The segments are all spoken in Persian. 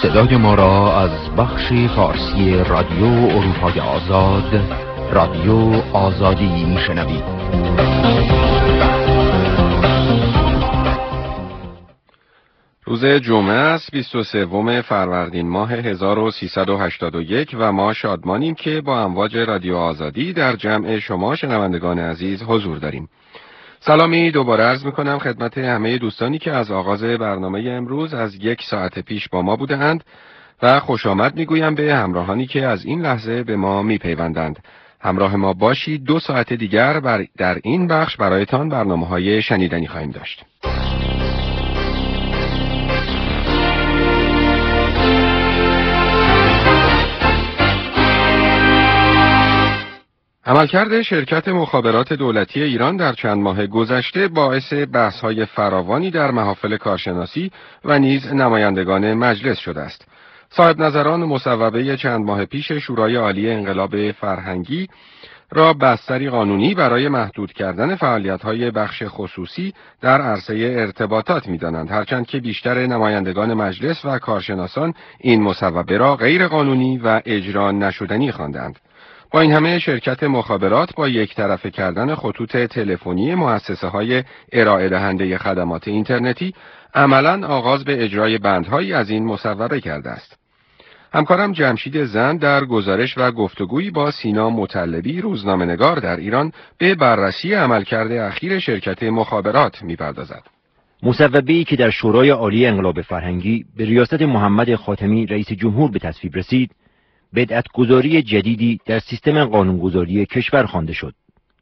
صدای ما را از بخش فارسی رادیو اروپای آزاد، رادیو آزادی میشنوید. روز جمعه است 23 فروردین ماه 1381 و ما شادمانیم که با امواج رادیو آزادی در جمع شما شنوندگان عزیز حضور داریم. سلامی دوباره عرض میکنم خدمت همه دوستانی که از آغاز برنامه امروز از 1 ساعت پیش با ما بودند و خوش آمد میگویم به همراهانی که از این لحظه به ما میپیوندند. همراه ما باشید 2 ساعت دیگر در این بخش برایتان برنامه‌های شنیدنی خواهیم داشت. عملکرد شرکت مخابرات دولتی ایران در چند ماه گذشته باعث بحث‌های فراوانی در محافل کارشناسی و نیز نمایندگان مجلس شده است. صاحب نظران مصوبه چند ماه پیش شورای عالی انقلاب فرهنگی را بستری قانونی برای محدود کردن فعالیت‌های بخش خصوصی در عرصه ارتباطات می‌دانند، هرچند که بیشتر نمایندگان مجلس و کارشناسان این مصوبه را غیر قانونی و اجرا نشدنی خواندند. با این همه شرکت مخابرات با یک طرفه کردن خطوط تلفنی مؤسسه‌های ارائه دهنده خدمات اینترنتی عملاً آغاز به اجرای بندهایی از این مصوبه کرده است. همکارم جمشید زند در گزارش و گفتگویی با سینا مطلبی روزنامه‌نگار در ایران به بررسی عملکرد اخیر شرکت مخابرات می‌پردازد. مصوبه‌ای که در شورای عالی انقلاب فرهنگی به ریاست محمد خاتمی رئیس جمهور به تصویب رسید، بدعت‌گذاری جدیدی در سیستم قانونگذاری کشور خوانده شد.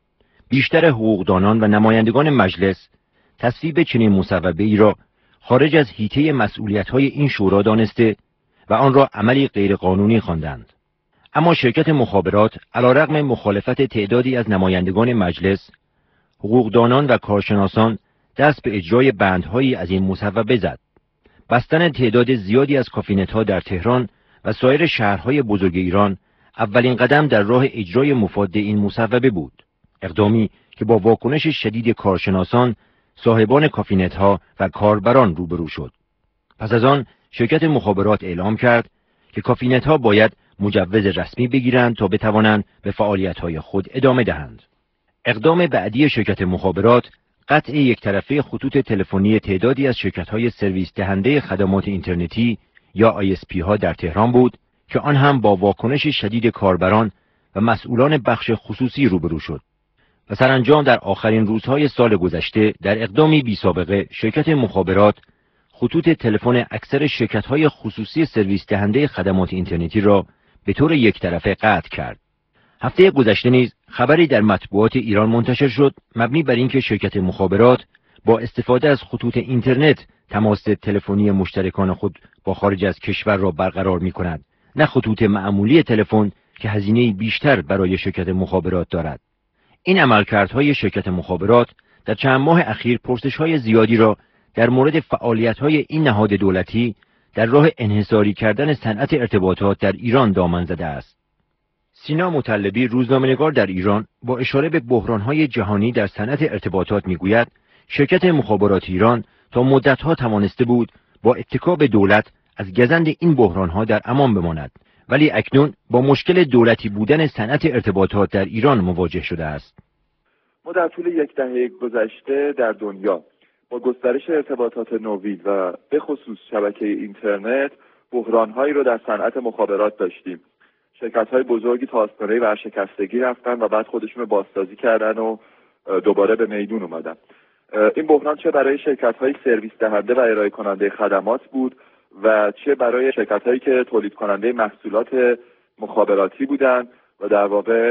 بیشتر حقوقدانان و نمایندگان مجلس تصویب چنین مصوبه‌ای را خارج از حیطه مسئولیت‌های این شورا دانسته و آن را عملی غیرقانونی خواندند. اما شرکت مخابرات علیرغم مخالفت تعدادی از نمایندگان مجلس، حقوقدانان و کارشناسان دست به اجرای بندهایی از این مصوبه زد. بستن تعداد زیادی از کافینت‌ها در تهران و سایر شهرهای بزرگ ایران اولین قدم در راه اجرای مفاد این مصوبه بود. اقدامی که با واکنش شدید کارشناسان، صاحبان کافینت‌ها و کاربران روبرو شد. پس از آن شرکت مخابرات اعلام کرد که کافینت‌ها باید مجوز رسمی بگیرند تا بتوانند به فعالیت‌های خود ادامه دهند. اقدام بعدی شرکت مخابرات قطع یک طرفه خطوط تلفنی تعدادی از شرکت‌های سرویس دهنده خدمات اینترنتی یا ISP ها در تهران بود که آن هم با واکنش شدید کاربران و مسئولان بخش خصوصی روبرو شد. و سرانجام در آخرین روزهای سال گذشته در اقدامی بی‌سابقه شرکت مخابرات خطوط تلفن اکثر شرکت‌های خصوصی سرویس دهنده خدمات اینترنتی را به طور یک طرفه قطع کرد. هفته گذشته نیز خبری در مطبوعات ایران منتشر شد مبنی بر اینکه شرکت مخابرات با استفاده از خطوط اینترنت تماس تلفنی مشترکان خود با خارج از کشور را برقرار می‌کند، نه خطوط معمولی تلفن که هزینه بیشتر برای شرکت مخابرات دارد. این عملکردهای شرکت مخابرات در چند ماه اخیر پرسش‌های زیادی را در مورد فعالیت‌های این نهاد دولتی در راه انحصاری کردن صنعت ارتباطات در ایران دامن زده است. سینا مطلبی روزنامه‌نگار در ایران با اشاره به بحران‌های جهانی در صنعت ارتباطات می‌گوید شرکت مخابرات ایران تا مدت‌ها توانسته بود با اتکا به دولت از گزند این بحران‌ها در امان بماند، ولی اکنون با مشکل دولتی بودن صنعت ارتباطات در ایران مواجه شده است. ما در طول 10 دهه گذشته در دنیا با گسترش ارتباطات نوین و به خصوص شبکه اینترنت بحران‌هایی رو در صنعت مخابرات داشتیم. شرکت‌های بزرگی تا آستانه ورشکستگی رفتن و بعد خودشون رو بازسازی کردن و دوباره به میدون اومدن. این بحران چه برای شرکت‌های سرویس دهنده و ارائه کننده خدمات بود و چه برای شرکت‌هایی که تولید کننده محصولات مخابراتی بودند و در واقع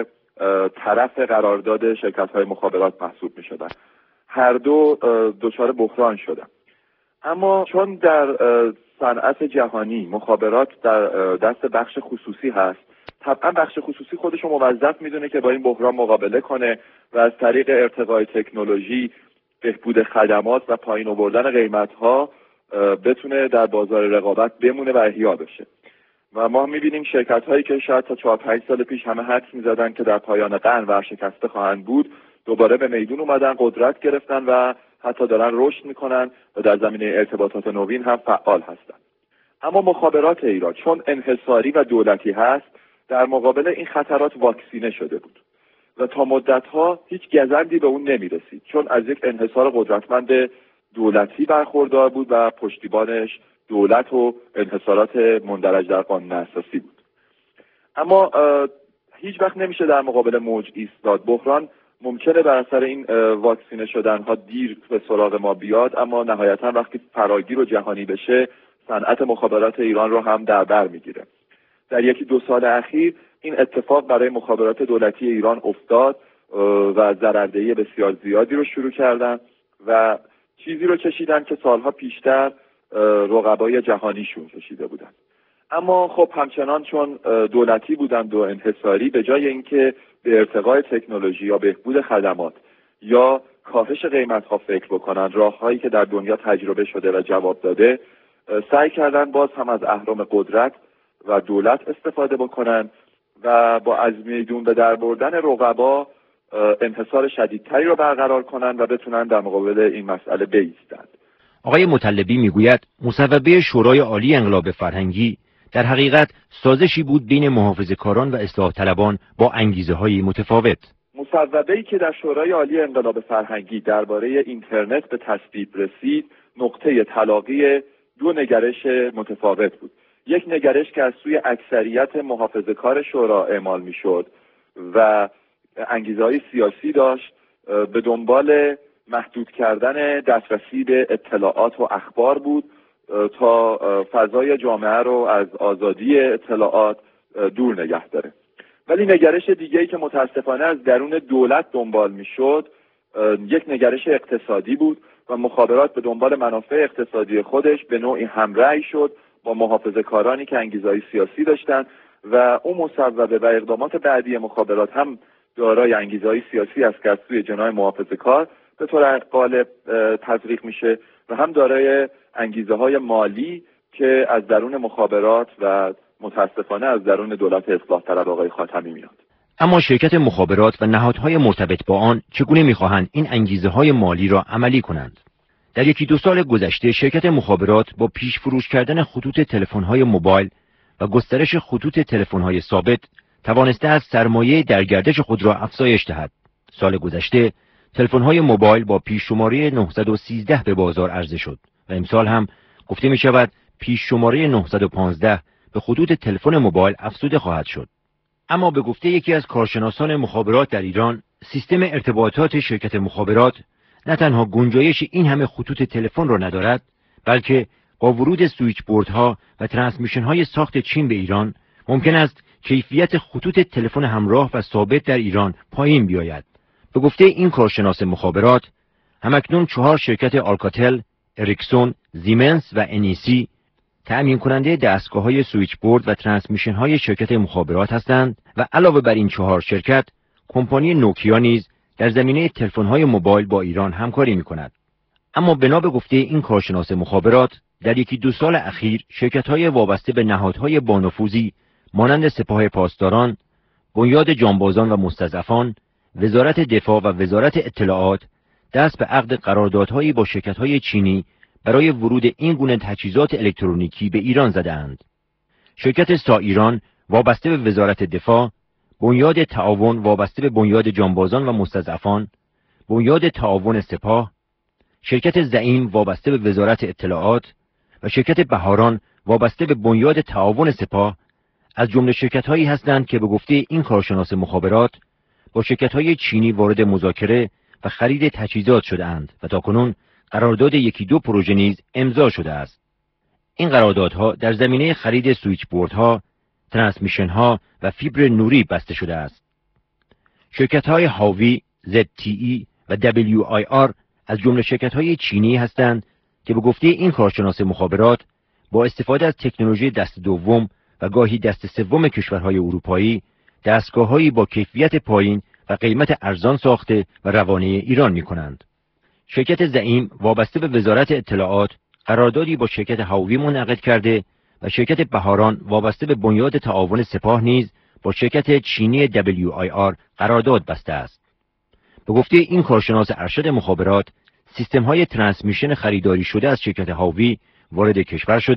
طرف قرارداد شرکت‌های مخابرات محسوب می‌شدند. هر دو دچار بحران شدند. اما چون در صنعت جهانی مخابرات در دست بخش خصوصی هست، طبعا بخش خصوصی خودش رو موظف میدونه که با این بحران مقابله کنه و از طریق ارتقای تکنولوژی، بهبود خدمات و پایین آوردن قیمت‌ها بتونه در بازار رقابت بمونه و احیا بشه. و ما می‌بینیم شرکت‌هایی که شاید تا 4-5 سال پیش همه حدس می‌زدن که در پایان قرن ورشکسته خواهند بود، دوباره به میدون اومدن، قدرت گرفتن و حتی دارن رشد می‌کنن و در زمینه ارتباطات نوین هم فعال هستن. اما مخابرات ایران چون انحصاری و دولتی هست، در مقابل این خطرات واکسینه شده بود و تا مدتها هیچ گزندی به اون نمیرسید، چون از یک انحصار قدرتمند دولتی برخوردار بود و پشتیبانش دولت و انحصارات مندرج در قانون اساسی بود. اما هیچ وقت نمیشه در مقابل موج ایستاد. بحران ممکنه بر اثر این واکسینه شدنها دیر به سراغ ما بیاد، اما نهایتا وقتی فراگیر و جهانی بشه صنعت مخابرات ایران رو هم در بر میگیره. در یکی دو سال اخیر این اتفاق برای مخابرات دولتی ایران افتاد و ضرردهی بسیار زیادی رو شروع کردن و چیزی رو چشیدن که سالها پیشتر رقبای جهانیشون چشیده بودن. اما خب همچنان چون دولتی بودند و انحصاری، به جای اینکه به ارتقای تکنولوژی یا بهبود خدمات یا کاهش قیمت‌ها فکر بکنن، راه‌هایی که در دنیا تجربه شده و جواب داده، سعی کردن باز هم از اهرم قدرت و دولت استفاده بکنن و با از میدون به در بردن رقبا انحصار شدیدتری رو برقرار کنن و بتونن در مقابل این مسئله بایستند. آقای مطلبی میگوید مصوبه شورای عالی انقلاب فرهنگی در حقیقت سازشی بود بین محافظه‌کاران و اصلاح طلبان با انگیزه‌های متفاوت. مصوبه‌ای که در شورای عالی انقلاب فرهنگی درباره اینترنت به تصویب رسید، نقطه تلاقی دو نگرش متفاوت بود. یک نگرش که از سوی اکثریت محافظه‌کار شورا اعمال می‌شد و انگیزه‌های سیاسی داشت، به دنبال محدود کردن دسترسی به اطلاعات و اخبار بود تا فضای جامعه رو از آزادی اطلاعات دور نگه داره. ولی نگرش دیگه‌ای که متاسفانه از درون دولت دنبال می‌شد، یک نگرش اقتصادی بود و مخابرات به دنبال منافع اقتصادی خودش به نوعی همرأی شد با محافظه‌کارانی که انگیزه‌های سیاسی داشتند و اون مصوبه و اقدامات بعدی مخابرات هم دارای انگیزه‌های سیاسی است که از سوی جناح محافظه‌کار به طور غالب تزریق میشه و هم دارای انگیزه‌های مالی که از درون مخابرات و متاسفانه از درون دولت اصلاح طلب آقای خاتمی میاد. اما شرکت مخابرات و نهادهای مرتبط با آن چگونه می‌خواهند این انگیزه‌های مالی را عملی کنند؟ در یکی دو سال گذشته شرکت مخابرات با پیش فروش کردن خطوط تلفن‌های موبایل و گسترش خطوط تلفن‌های ثابت توانسته است سرمایه در گردش خود را افزایش دهد. سال گذشته تلفن‌های موبایل با پیش شماره 913 به بازار عرضه شد و امسال هم گفته می شود پیش شماره 915 به خطوط تلفن موبایل افزوده خواهد شد. اما به گفته یکی از کارشناسان مخابرات در ایران، سیستم ارتباطات شرکت مخابرات نه تنها گنجایش این همه خطوط تلفن را ندارد، بلکه با ورود سویچ بوردها و ترانسمیشن های ساخت چین به ایران ممکن است کیفیت خطوط تلفن همراه و ثابت در ایران پایین بیاید. به گفته این کارشناس مخابرات، همکنون 4 شرکت آلکاتل، اریکسون، زیمنس و انیسی تأمین کننده دستگاه‌های سویچ بورد و ترانسمیشن های شرکت مخابرات هستند و علاوه بر این 4 شرکت، کمپانی نوکیا نیز در زمینه تلفن‌های موبایل با ایران همکاری می‌کند. اما بنا به گفته این کارشناس مخابرات، در یکی دو سال اخیر شرکت‌های وابسته به نهادهای بانفوذی مانند سپاه پاسداران، بنیاد جانبازان و مستضعفان، وزارت دفاع و وزارت اطلاعات دست به عقد قراردادهایی با شرکت‌های چینی برای ورود این گونه تجهیزات الکترونیکی به ایران زده‌اند. شرکت سایران وابسته به وزارت دفاع، بنیاد تعاون وابسته به بنیاد جانبازان و مستضعفان، بنیاد تعاون سپاه، شرکت زعیم وابسته به وزارت اطلاعات و شرکت بهاران وابسته به بنیاد تعاون سپاه از جمله شرکت‌هایی هستند که به گفته این کارشناس مخابرات با شرکت‌های چینی وارد مذاکره و خرید تجهیزات شده‌اند و تاکنون قرارداد یکی دو پروژه نیز امضا شده است. این قراردادها در زمینه خرید سویچ بوردها، ترانسمیشن‌ها و فیبر نوری بسته شده است. شرکت‌های هاوی، ZTE و WIR از جمله شرکت‌های چینی هستند که به گفته این کارشناس مخابرات با استفاده از تکنولوژی دست دوم و گاهی دست سوم کشورهای اروپایی دستگاه‌هایی با کیفیت پایین و قیمت ارزان ساخته و روانه ایران می‌کنند. شرکت زعیم وابسته به وزارت اطلاعات قراردادی با شرکت هاوی منعقد کرده و شرکت بهاران وابسته به بنیاد تعاون سپاه نیز با شرکت چینی WIR قرارداد بسته است. به گفته این کارشناس ارشد مخابرات، سیستم‌های ترانسمیشن خریداری شده از شرکت هاوی وارد کشور شده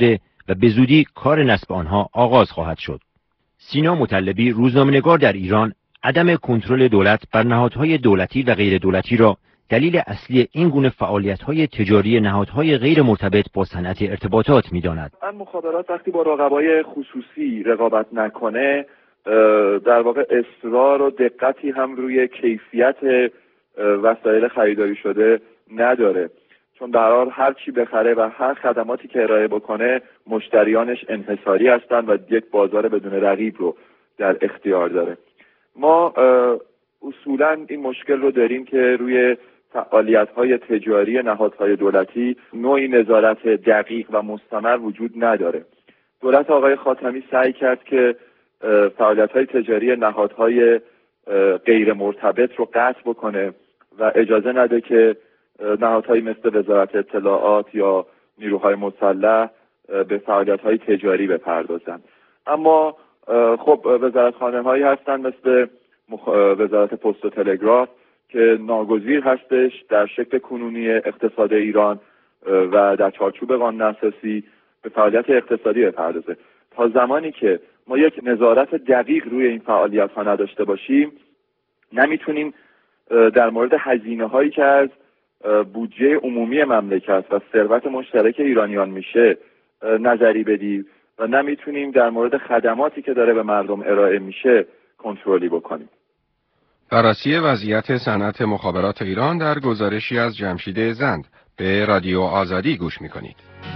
و به زودی کار نصب آنها آغاز خواهد شد. سینا مطلبی، روزنامه‌نگار در ایران، عدم کنترل دولت بر نهادهای دولتی و غیر دولتی را دلیل اصلی این گونه فعالیت‌های تجاری نهادهای غیر مرتبط با صنعت ارتباطات می‌داند. مخابرات وقتی با رقبای خصوصی رقابت نکنه، در واقع اصرار و دقتی هم روی کیفیت وسایل خریداری شده نداره، چون در حال هر چی بخره و هر خدماتی که ارائه بکنه مشتریانش انحصاری هستند و یک بازار بدون رقیب رو در اختیار داره. ما اصولاً این مشکل رو داریم که روی فعالیت‌های تجاری نهادهای دولتی نوعی نظارت دقیق و مستمر وجود نداره. دولت آقای خاتمی سعی کرد که فعالیت‌های تجاری نهادهای غیر مرتبط رو قطع بکنه و اجازه نده که نهادهایی مثل وزارت اطلاعات یا نیروهای مسلح به فعالیت‌های تجاری بپردازند. اما خب وزارتخانه‌هایی هستند مثل وزارت پست و تلگراف که ناگزیر هستش در شکل کنونی اقتصاد ایران و در چارچوب قانون اساسی به فعالیت اقتصادی بپردازه. تا زمانی که ما یک نظارت دقیق روی این فعالیت‌ها نداشته باشیم، نمیتونیم در مورد هزینه‌هایی که از بودجه عمومی مملکت و ثروت مشترک ایرانیان میشه نظری بدیم و نمیتونیم در مورد خدماتی که داره به مردم ارائه میشه کنترلی بکنیم. بررسی وضعیت صنعت مخابرات ایران در گزارشی از جمشید زند. به رادیو آزادی گوش میکنید.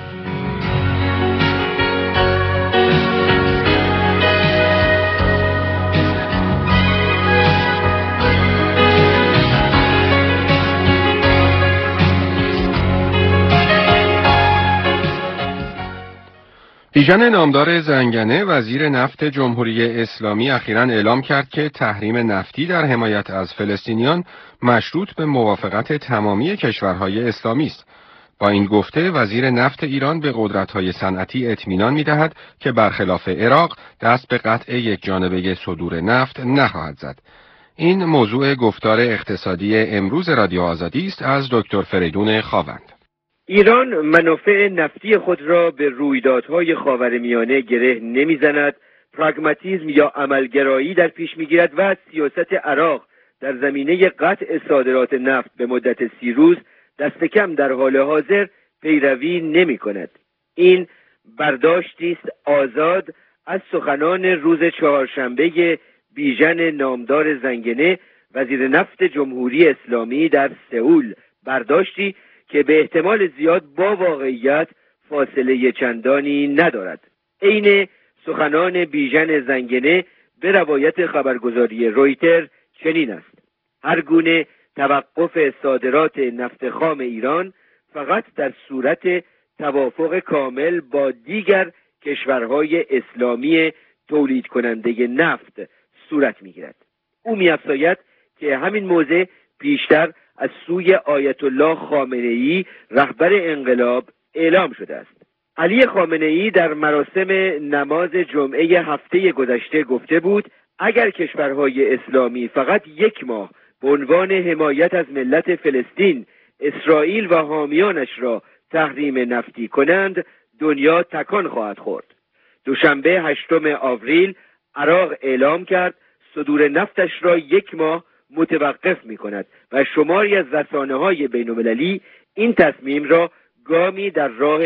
بیژن نامدار زنگنه، وزیر نفت جمهوری اسلامی، اخیراً اعلام کرد که تحریم نفتی در حمایت از فلسطینیان مشروط به موافقت تمامی کشورهای اسلامی است. با این گفته وزیر نفت ایران به قدرت‌های صنعتی اطمینان می‌دهد که برخلاف عراق دست به قطع یکجانبه صدور نفت نخواهد زد. این موضوع گفتار اقتصادی امروز رادیو آزادی است از دکتر فریدون خاوند. ایران منافع نفتی خود را به رویدادهای خاورمیانه گره نمیزند، پراگماتیسم یا عملگرایی در پیش میگیرد و سیاست عراق در زمینه قطع صادرات نفت به مدت 30 روز دست کم در حال حاضر پیروی نمی کند. این برداشتی است آزاد از سخنان روز چهارشنبه بیژن نامدار زنگنه، وزیر نفت جمهوری اسلامی در سئول، برداشتی که به احتمال زیاد با واقعیت فاصله چندانی ندارد. عین سخنان بیژن زنگنه به روایت خبرگزاری رویتر چنین است: هر گونه توقف صادرات نفت خام ایران فقط در صورت توافق کامل با دیگر کشورهای اسلامی تولید کننده نفت صورت می‌گیرد. او می‌افزاید که همین موضع پیشتر از سوی آیت الله خامنه‌ای رهبر انقلاب اعلام شده است. علی خامنه‌ای در مراسم نماز جمعه هفته گذشته گفته بود اگر کشورهای اسلامی فقط 1 ماه به عنوان حمایت از ملت فلسطین اسرائیل و حامیانش را تحریم نفتی کنند، دنیا تکان خواهد خورد. دوشنبه 8 آوریل عراق اعلام کرد صدور نفتش را 1 ماه متوقف می کند و شماری از رسانه‌های بین‌المللی این تصمیم را گامی در راه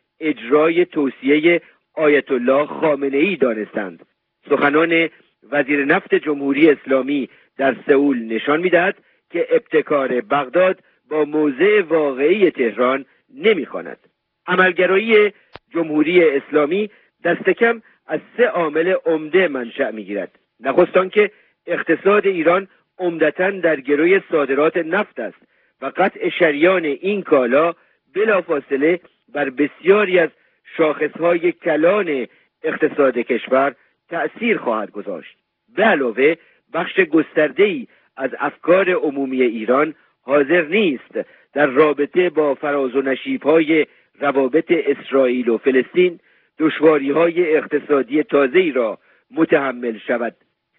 اجرای توصیه آیت الله خامنه‌ای دانستند. سخنان وزیر نفت جمهوری اسلامی در سئول نشان می‌دهد که ابتکار بغداد با موضع واقعی تهران نمی‌خواند. عملگرایی جمهوری اسلامی دست کم از 3 عامل عمده منشأ می‌گیرد. نخست آنکه اقتصاد ایران عمدتاً در گروی صادرات نفت است و قطع شریان این کالا بلافاصله بر بسیاری از شاخصهای کلان اقتصاد کشور تأثیر خواهد گذاشت. به علاوه بخش گسترده‌ای از افکار عمومی ایران حاضر نیست در رابطه با فراز و نشیب‌های روابط اسرائیل و فلسطین دشواری‌های اقتصادی تازه‌ای را متحمل شود.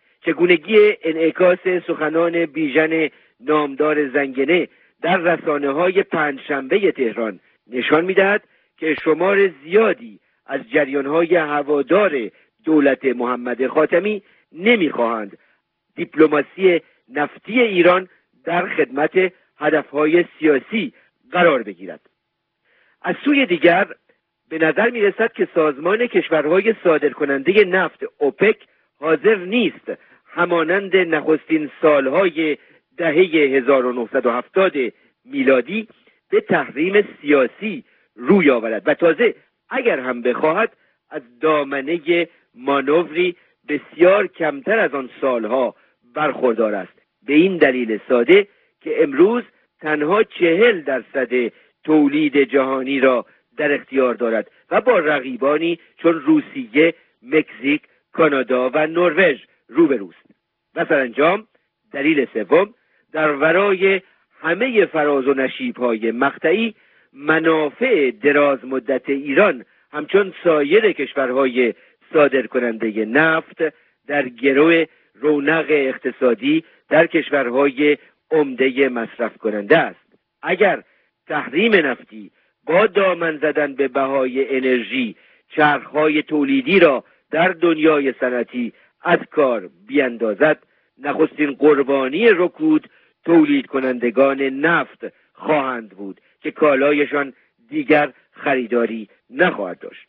چگونگی انعکاس سخنان بیژن نامدار زنگنه در رسانه‌های پنجشنبه تهران نشان می‌دهد که شمار زیادی از جریان‌های هوادار دولت محمد خاتمی نمی‌خواهند دیپلماسی نفتی ایران در خدمت هدفهای سیاسی قرار بگیرد. از سوی دیگر به نظر می‌رسد که سازمان کشورهای صادرکننده نفت اوپک حاضر نیست همانند نخستین سالهای دهه 1970 میلادی به تحریم سیاسی روی آورد و تازه اگر هم بخواهد از دامنه مانوری بسیار کمتر از آن سالها برخوردار است، به این دلیل ساده که امروز تنها 40% تولید جهانی را در اختیار دارد و با رقیبانی چون روسیه، مکزیک، کانادا و نروژ روبروست. و سرانجام دلیل سوم، در ورای همه فراز و نشیب‌های مقطعی منافع دراز مدت ایران همچون سایر کشورهای صادرکننده نفت در گرو رونق اقتصادی در کشورهای عمده مصرف کننده است. اگر تحریم نفتی با دامن زدن به بهای انرژی چرخهای تولیدی را در دنیای صنعتی از کار بیندازد، نخستین قربانی رکود تولید کنندگان نفت خواهند بود که کالایشان دیگر خریداری نخواهد داشت.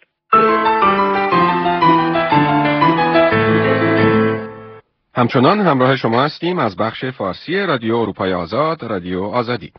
همچنان همراه شما هستیم از بخش فارسی رادیو اروپای آزاد، رادیو آزادی.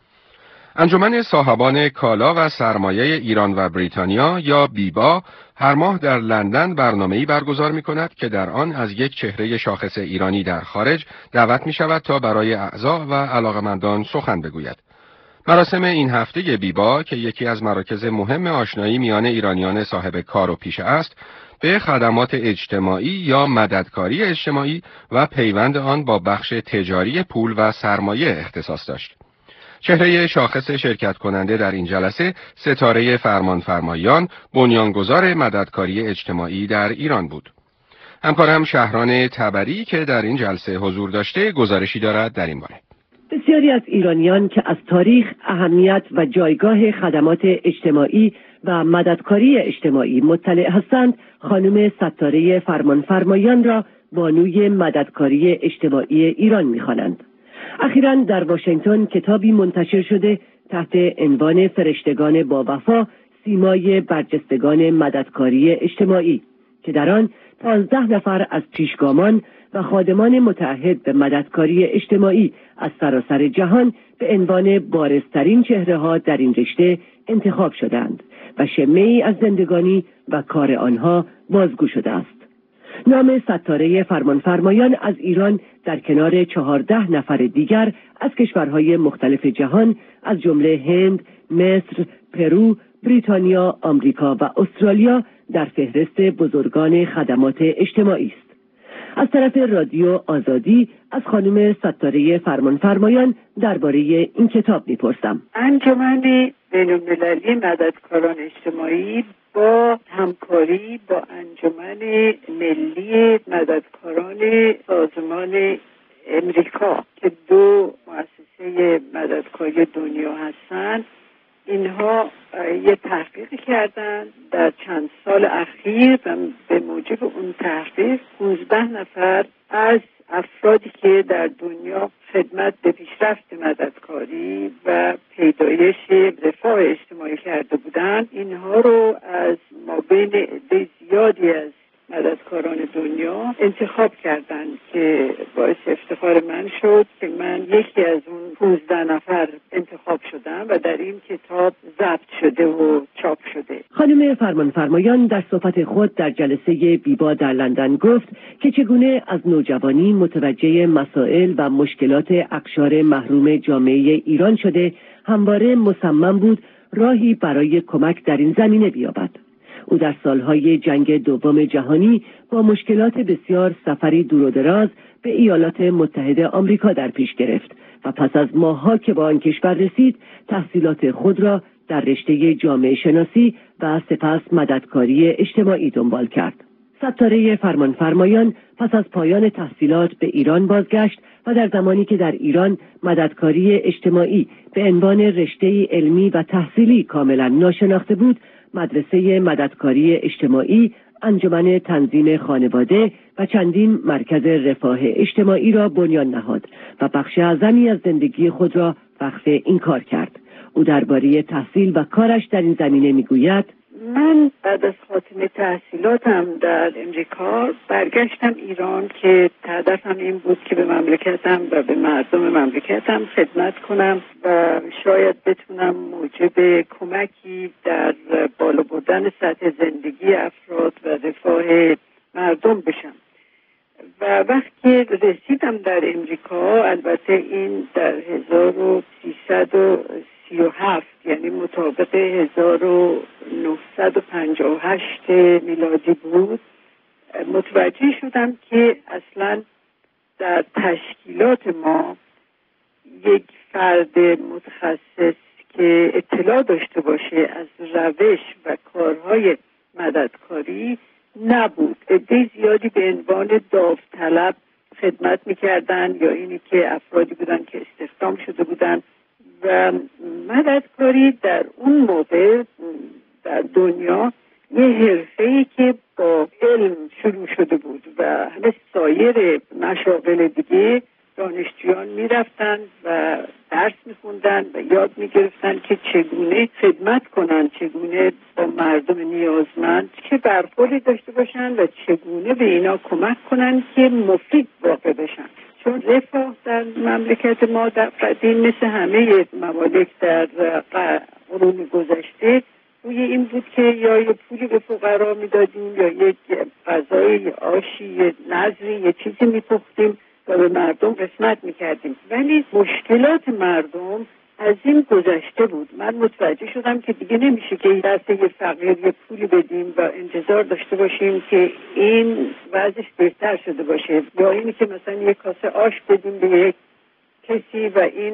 انجمن صاحبان کالا و سرمایه ایران و بریتانیا یا بیبا هر ماه در لندن برنامه‌ای برگزار می‌کند که در آن از یک چهره شاخص ایرانی در خارج دعوت می‌شود تا برای اعضا و علاقه‌مندان سخن بگوید. مراسم این هفته بیبا که یکی از مراکز مهم آشنایی میان ایرانیان صاحب کار و پیشه است، به خدمات اجتماعی یا مددکاری اجتماعی و پیوند آن با بخش تجاری پول و سرمایه اختصاص داشت. چهره شاخص شرکت کننده در این جلسه ستاره فرمانفرمایان، بنیانگذار مددکاری اجتماعی در ایران بود. همکارم شهران تبری که در این جلسه حضور داشته گزارشی دارد در این باره. بسیاری از ایرانیان که از تاریخ، اهمیت و جایگاه خدمات اجتماعی و مددکاری اجتماعی مطلع هستند، خانم ستاره فرمانفرمایان را بانوی مددکاری اجتماعی ایران می‌خوانند. اخیراً در واشنگتن کتابی منتشر شده تحت عنوان فرشتگان با وفا، سیمای برجستگان مددکاری اجتماعی که در آن 15 نفر از پیشگامان و خادمان متعهد به مددکاری اجتماعی از سراسر جهان به عنوان بارزترین چهره‌ها در این رشته انتخاب شدند و شمه‌ای از زندگانی و کار آنها بازگو شده است. نام ستاره فرمانفرمایان از ایران در کنار 14 نفر دیگر از کشورهای مختلف جهان از جمله هند، مصر، پرو، بریتانیا، آمریکا و استرالیا در فهرست بزرگان خدمات اجتماعی است. از طرف رادیو آزادی از خانم ستاره فرمانفرمایان درباره این کتاب می‌پرسم. انجمن بین‌المللی مددکاران اجتماعی با همکاری با انجمن ملی مددکاران سازمان امریکا که دو مؤسسه مددکاری دنیا هستند، اینها یه تحقیق کردن در چند سال اخیر و به موجب اون تحقیق 15 نفر از افرادی که در دنیا خدمت به پیشرفت مددکاری و پیدایش رفاه اجتماعی کرده بودند، اینها رو از مابین عده زیادی از مددکاران دنیا انتخاب کردند که باعث افتخار من شد که من یکی از اون 15 نفر انتخاب شدم و در این کتاب ضبط شده و چاپ شده. خانم فرمانفرمایان در صحبت خود در جلسه بیبا در لندن گفت که چگونه از نوجوانی متوجه مسائل و مشکلات اقشار محروم جامعه ایران شده، همواره مصمم بود راهی برای کمک در این زمینه بیابد. او در سالهای جنگ دوم جهانی با مشکلات بسیار سفری دور و دراز به ایالات متحده آمریکا در پیش گرفت و پس از ماه‌ها که به آن کشور رسید تحصیلات خود را در رشته جامعه شناسی و سپس مددکاری اجتماعی دنبال کرد. ستاره فرمانفرمایان پس از پایان تحصیلات به ایران بازگشت و در زمانی که در ایران مددکاری اجتماعی به عنوان رشته علمی و تحصیلی کاملا ناشناخته بود، مدرسه مددکاری اجتماعی، انجمن تنظیم خانواده و چندین مرکز رفاه اجتماعی را بنیان نهاد و بخش اعظمی از زندگی خود را وقف این کار کرد. او درباره تحصیل و کارش در این زمینه میگوید: من بعد از خاتمه تحصیلاتم در امریکا برگشتم ایران که هدفم این بود که به مملکتم و به مردم مملکتم خدمت کنم و شاید بتونم موجب کمکی در بالا بردن سطح زندگی افراد و رفاه مردم بشم. و وقتی رسیدم در امریکا، البته این در 1337 یعنی مطابق 1958 میلادی بود، متوجه شدم که اصلا در تشکیلات ما یک فرد متخصص که اطلاع داشته باشه از روش و کارهای مددکاری نبود. عده زیادی به عنوان داوطلب خدمت میکردن یا اینی که افرادی بودن که استخدام شده بودن و مددکاری در اون موقع در دنیا یه حرفه‌ای که با علم شروع شده بود و مثل سایر مشاغل دیگه دانشجویان میرفتن و درس میخوندن و یاد میگرفتن که چگونه خدمت کنن، چگونه با مردم نیازمند چه برخوردی داشته باشن و چگونه به اینا کمک کنن که مفید واقع بشن. چون رفاه در مملکت ما در قدیم مثل همه ممالک در قرون گذشته روی این بود که یا یه پولی به فقرا میدادیم یا یک غذای آشی، یه نظری، یه چیزی میپختیم و به مردم قسمت میکردیم. ولی مشکلات مردم از این گذشته بود. من متوجه شدم که دیگه نمیشه که دست یه فقیر یه پولی بدیم و انتظار داشته باشیم که این وضعش بهتر شده باشه، یا اینی که مثلا یه کاسه آش بدیم به یک کسی و این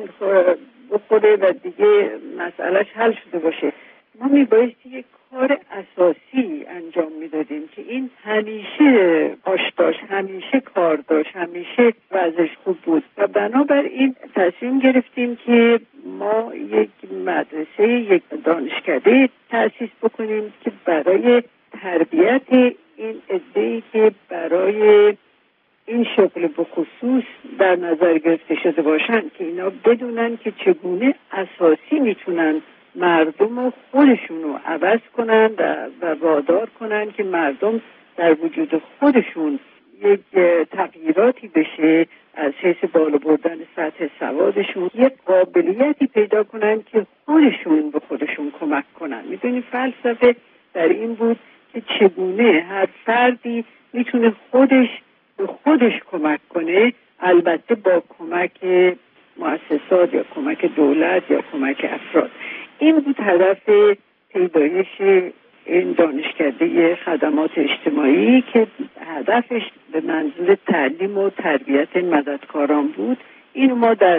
بخوره و دیگه مسئلهش حل شده باشه. ما میبایستی یک کار اساسی انجام میدادیم که این همیشه آش داشت، همیشه کار داشت، همیشه وضعش خوب بود و بنابراین تصمیم گرفتیم که ما یک مدرسه، یک دانشکده تأسیس بکنیم که برای تربیت این عده‌ای که برای این شغل بخصوص در نظر گرفته شده باشن، که اینا بدونن که چگونه اساسی میتونن مردم رو خودشون رو عوض کنن و وادار کنن که مردم در وجود خودشون یک تغییراتی بشه از حیث بالا بردن سطح سوادشون، یک قابلیتی پیدا کنن که خودشون به خودشون کمک کنن. میدونی فلسفه در این بود که چگونه هر فردی میتونه خودش به خودش کمک کنه، البته با کمک مؤسسات یا کمک دولت یا کمک افراد. این بود هدف پیدایش این دانشکده خدمات اجتماعی که هدفش به منظور تعلیم و تربیت مددکاران بود. این ما در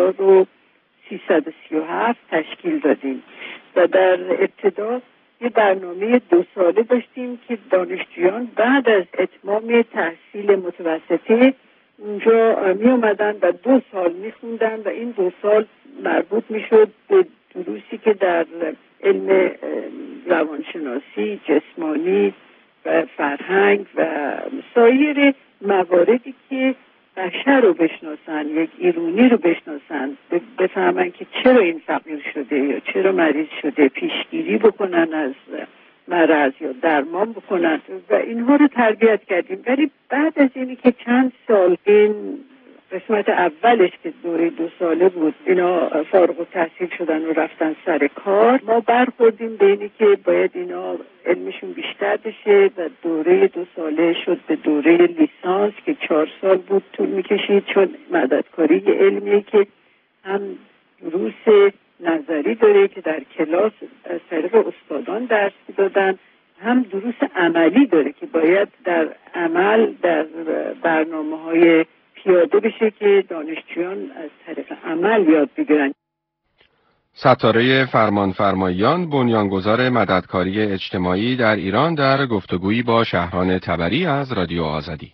1337 تشکیل دادیم و در ابتدا یه برنامه 2 ساله داشتیم که دانشجویان بعد از اتمام تحصیل متوسطه اونجا می اومدن و 2 سال می خوندن و این 2 سال مربوط می شد به دروسی که در علم روانشناسی، جسمانی و فرهنگ و سایر مواردی که بشر رو بشناسن، یک ایرانی رو بشناسن، بفهمن که چرا این فقیر شده یا چرا مریض شده، پیشگیری بکنن از مرض یا درمان بکنن و اینها رو تربیت کردیم. ولی بعد از اینی که چند سال این قسمت اولش که دوره 2 ساله بود اینا فارغ التحصیل شدن و رفتن سر کار، ما برخوردیم به اینی که باید اینا علمشون بیشتر بشه و دوره 2 ساله شد به دوره لیسانس که 4 سال بود طول میکشید، چون مددکاری علمیه که هم دروس نظری داره که در کلاس از طریق استادان درس میدادن، هم دروس عملی داره که باید در عمل در برنامه‌های پیاده بشه که دانشجویان از طریق عمل یاد بگیرن. ستاره فرمانفرمایان، بنیانگذار مددکاری اجتماعی در ایران، در گفتگویی با شهران تبری از رادیو آزادی.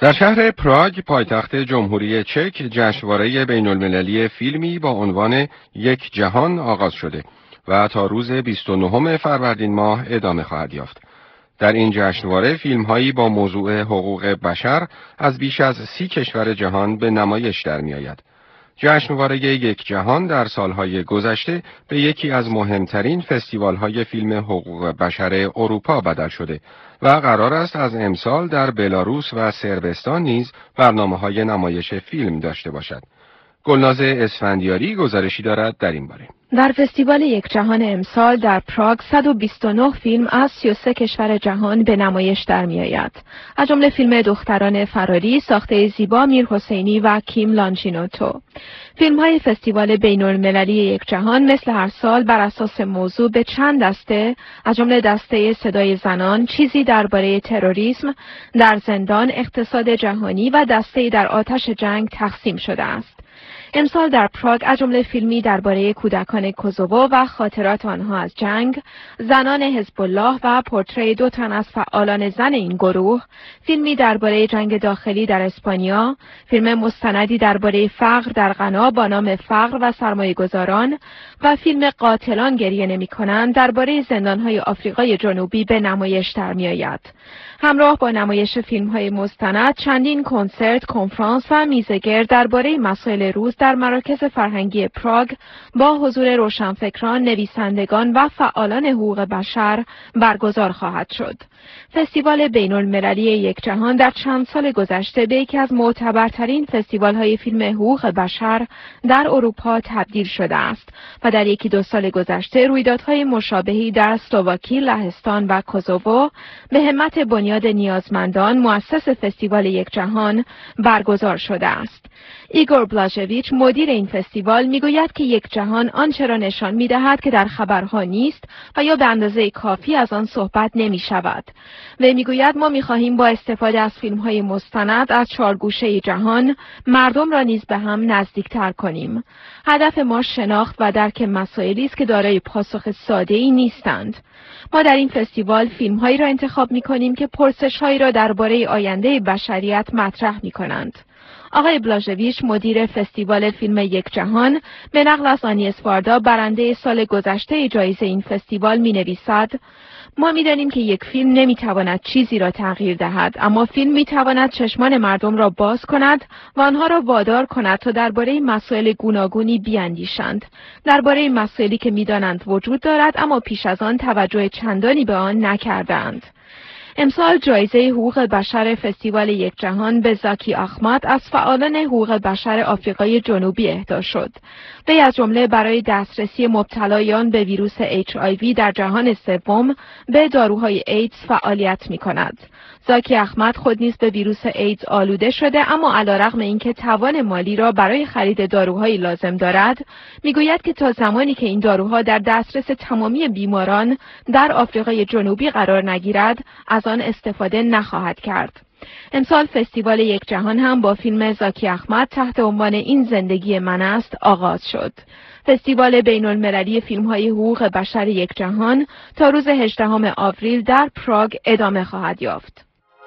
در شهر پراگ پایتخت جمهوری چک جشنواره بین‌المللی فیلمی با عنوان یک جهان آغاز شده و تا روز 29 فروردین ماه ادامه خواهد یافت. در این جشنواره فیلم‌هایی با موضوع حقوق بشر از بیش از 30 کشور جهان به نمایش در می‌آید. جشنواره یک جهان در سالهای گذشته به یکی از مهمترین فستیوال‌های فیلم حقوق بشر اروپا بدل شده و قرار است از امسال در بلاروس و صربستان نیز برنامه‌های نمایش فیلم داشته باشد. گلناز اسفندیاری گزارشی دارد در این باره. در فستیوال یک جهان امسال در پراگ 129 فیلم از 33 کشور جهان به نمایش در می‌آید. از جمله فیلم دختران فراری ساخته زیبا میرحسینی و کیم لانچینوتو. فیلم‌های فستیوال بین‌المللی یک جهان مثل هر سال بر اساس موضوع به چند دسته از جمله دسته صدای زنان، چیزی درباره تروریسم، در زندان، اقتصاد جهانی و دسته در آتش جنگ تقسیم شده است. امسال در پراگ از جمله فیلمی درباره کودکان کوزوو و خاطرات آنها از جنگ، زنان حزب الله و پورتری 2 تن از فعالان زن این گروه، فیلمی درباره جنگ داخلی در اسپانیا، فیلم مستندی درباره فقر در غنا با نام فقر و سرمایه‌گذاران و فیلم قاتلان گریه نمی‌کنند درباره زندان‌های آفریقای جنوبی به نمایش در می‌آید. همراه با نمایش فیلم‌های مستند، چندین کنسرت، کنفرانس و میزگرد درباره مسائل روز در مراکز فرهنگی پراگ با حضور روشنفکران، نویسندگان و فعالان حقوق بشر برگزار خواهد شد. فستیوال بین‌المللی یک جهان در چند سال گذشته به یکی از معتبرترین فستیوال‌های فیلم حقوق بشر در اروپا تبدیل شده است و در یکی دو سال گذشته رویدادهای مشابهی در اسلواکی، لهستان و کوزوو به همت بنیاد نیازمندان مؤسس فستیوال یک جهان برگزار شده است. ایگور بلاژویچ مدیر این فستیوال میگوید که یک جهان آنچه را نشان می‌دهد که در خبرها نیست و یا به اندازه کافی از آن صحبت نمی‌شود. و میگوید ما می‌خواهیم با استفاده از فیلم‌های مستند از 4 گوشه جهان مردم را نیز به هم نزدیک‌تر کنیم. هدف ما شناخت و درک مسائلی است که دارای پاسخ ساده‌ای نیستند. ما در این فستیوال فیلم‌هایی را انتخاب می‌کنیم که پرسش‌هایی را درباره آینده بشریت مطرح می‌کنند. آقای بلاژویچ مدیر فستیوال فیلم یک جهان به نقل از آنیس واردا برنده سال گذشته جایزه این فستیوال می‌نویسد: ما می‌دانیم که یک فیلم نمی‌تواند چیزی را تغییر دهد، اما فیلم می‌تواند چشمان مردم را باز کند و آنها را وادار کند تا درباره مسائل گوناگونی بیاندیشند، درباره مسائلی که می‌دانند وجود دارد اما پیش از آن توجه چندانی به آن نکردند. امسال جایزه حقوق بشر فستیوال یک جهان به زاکی احمد از فعالان حقوق بشر آفریقای جنوبی اهدا شد. وی از جمله برای دسترسی مبتلایان به ویروس HIV در جهان سوم به داروهای ایدز فعالیت می‌کند. زاکی احمد خود نیز به ویروس ایدز آلوده شده، اما علیرغم اینکه توان مالی را برای خرید داروهای لازم دارد، میگوید که تا زمانی که این داروها در دسترس تمامی بیماران در آفریقای جنوبی قرار نگیرد، از آن استفاده نخواهد کرد. امسال فستیوال یک جهان هم با فیلم زاکی احمد تحت عنوان این زندگی من است آغاز شد. فستیوال بین‌المللی فیلم‌های حقوق بشر یک جهان تا روز 18 آوریل در پراگ ادامه خواهد یافت.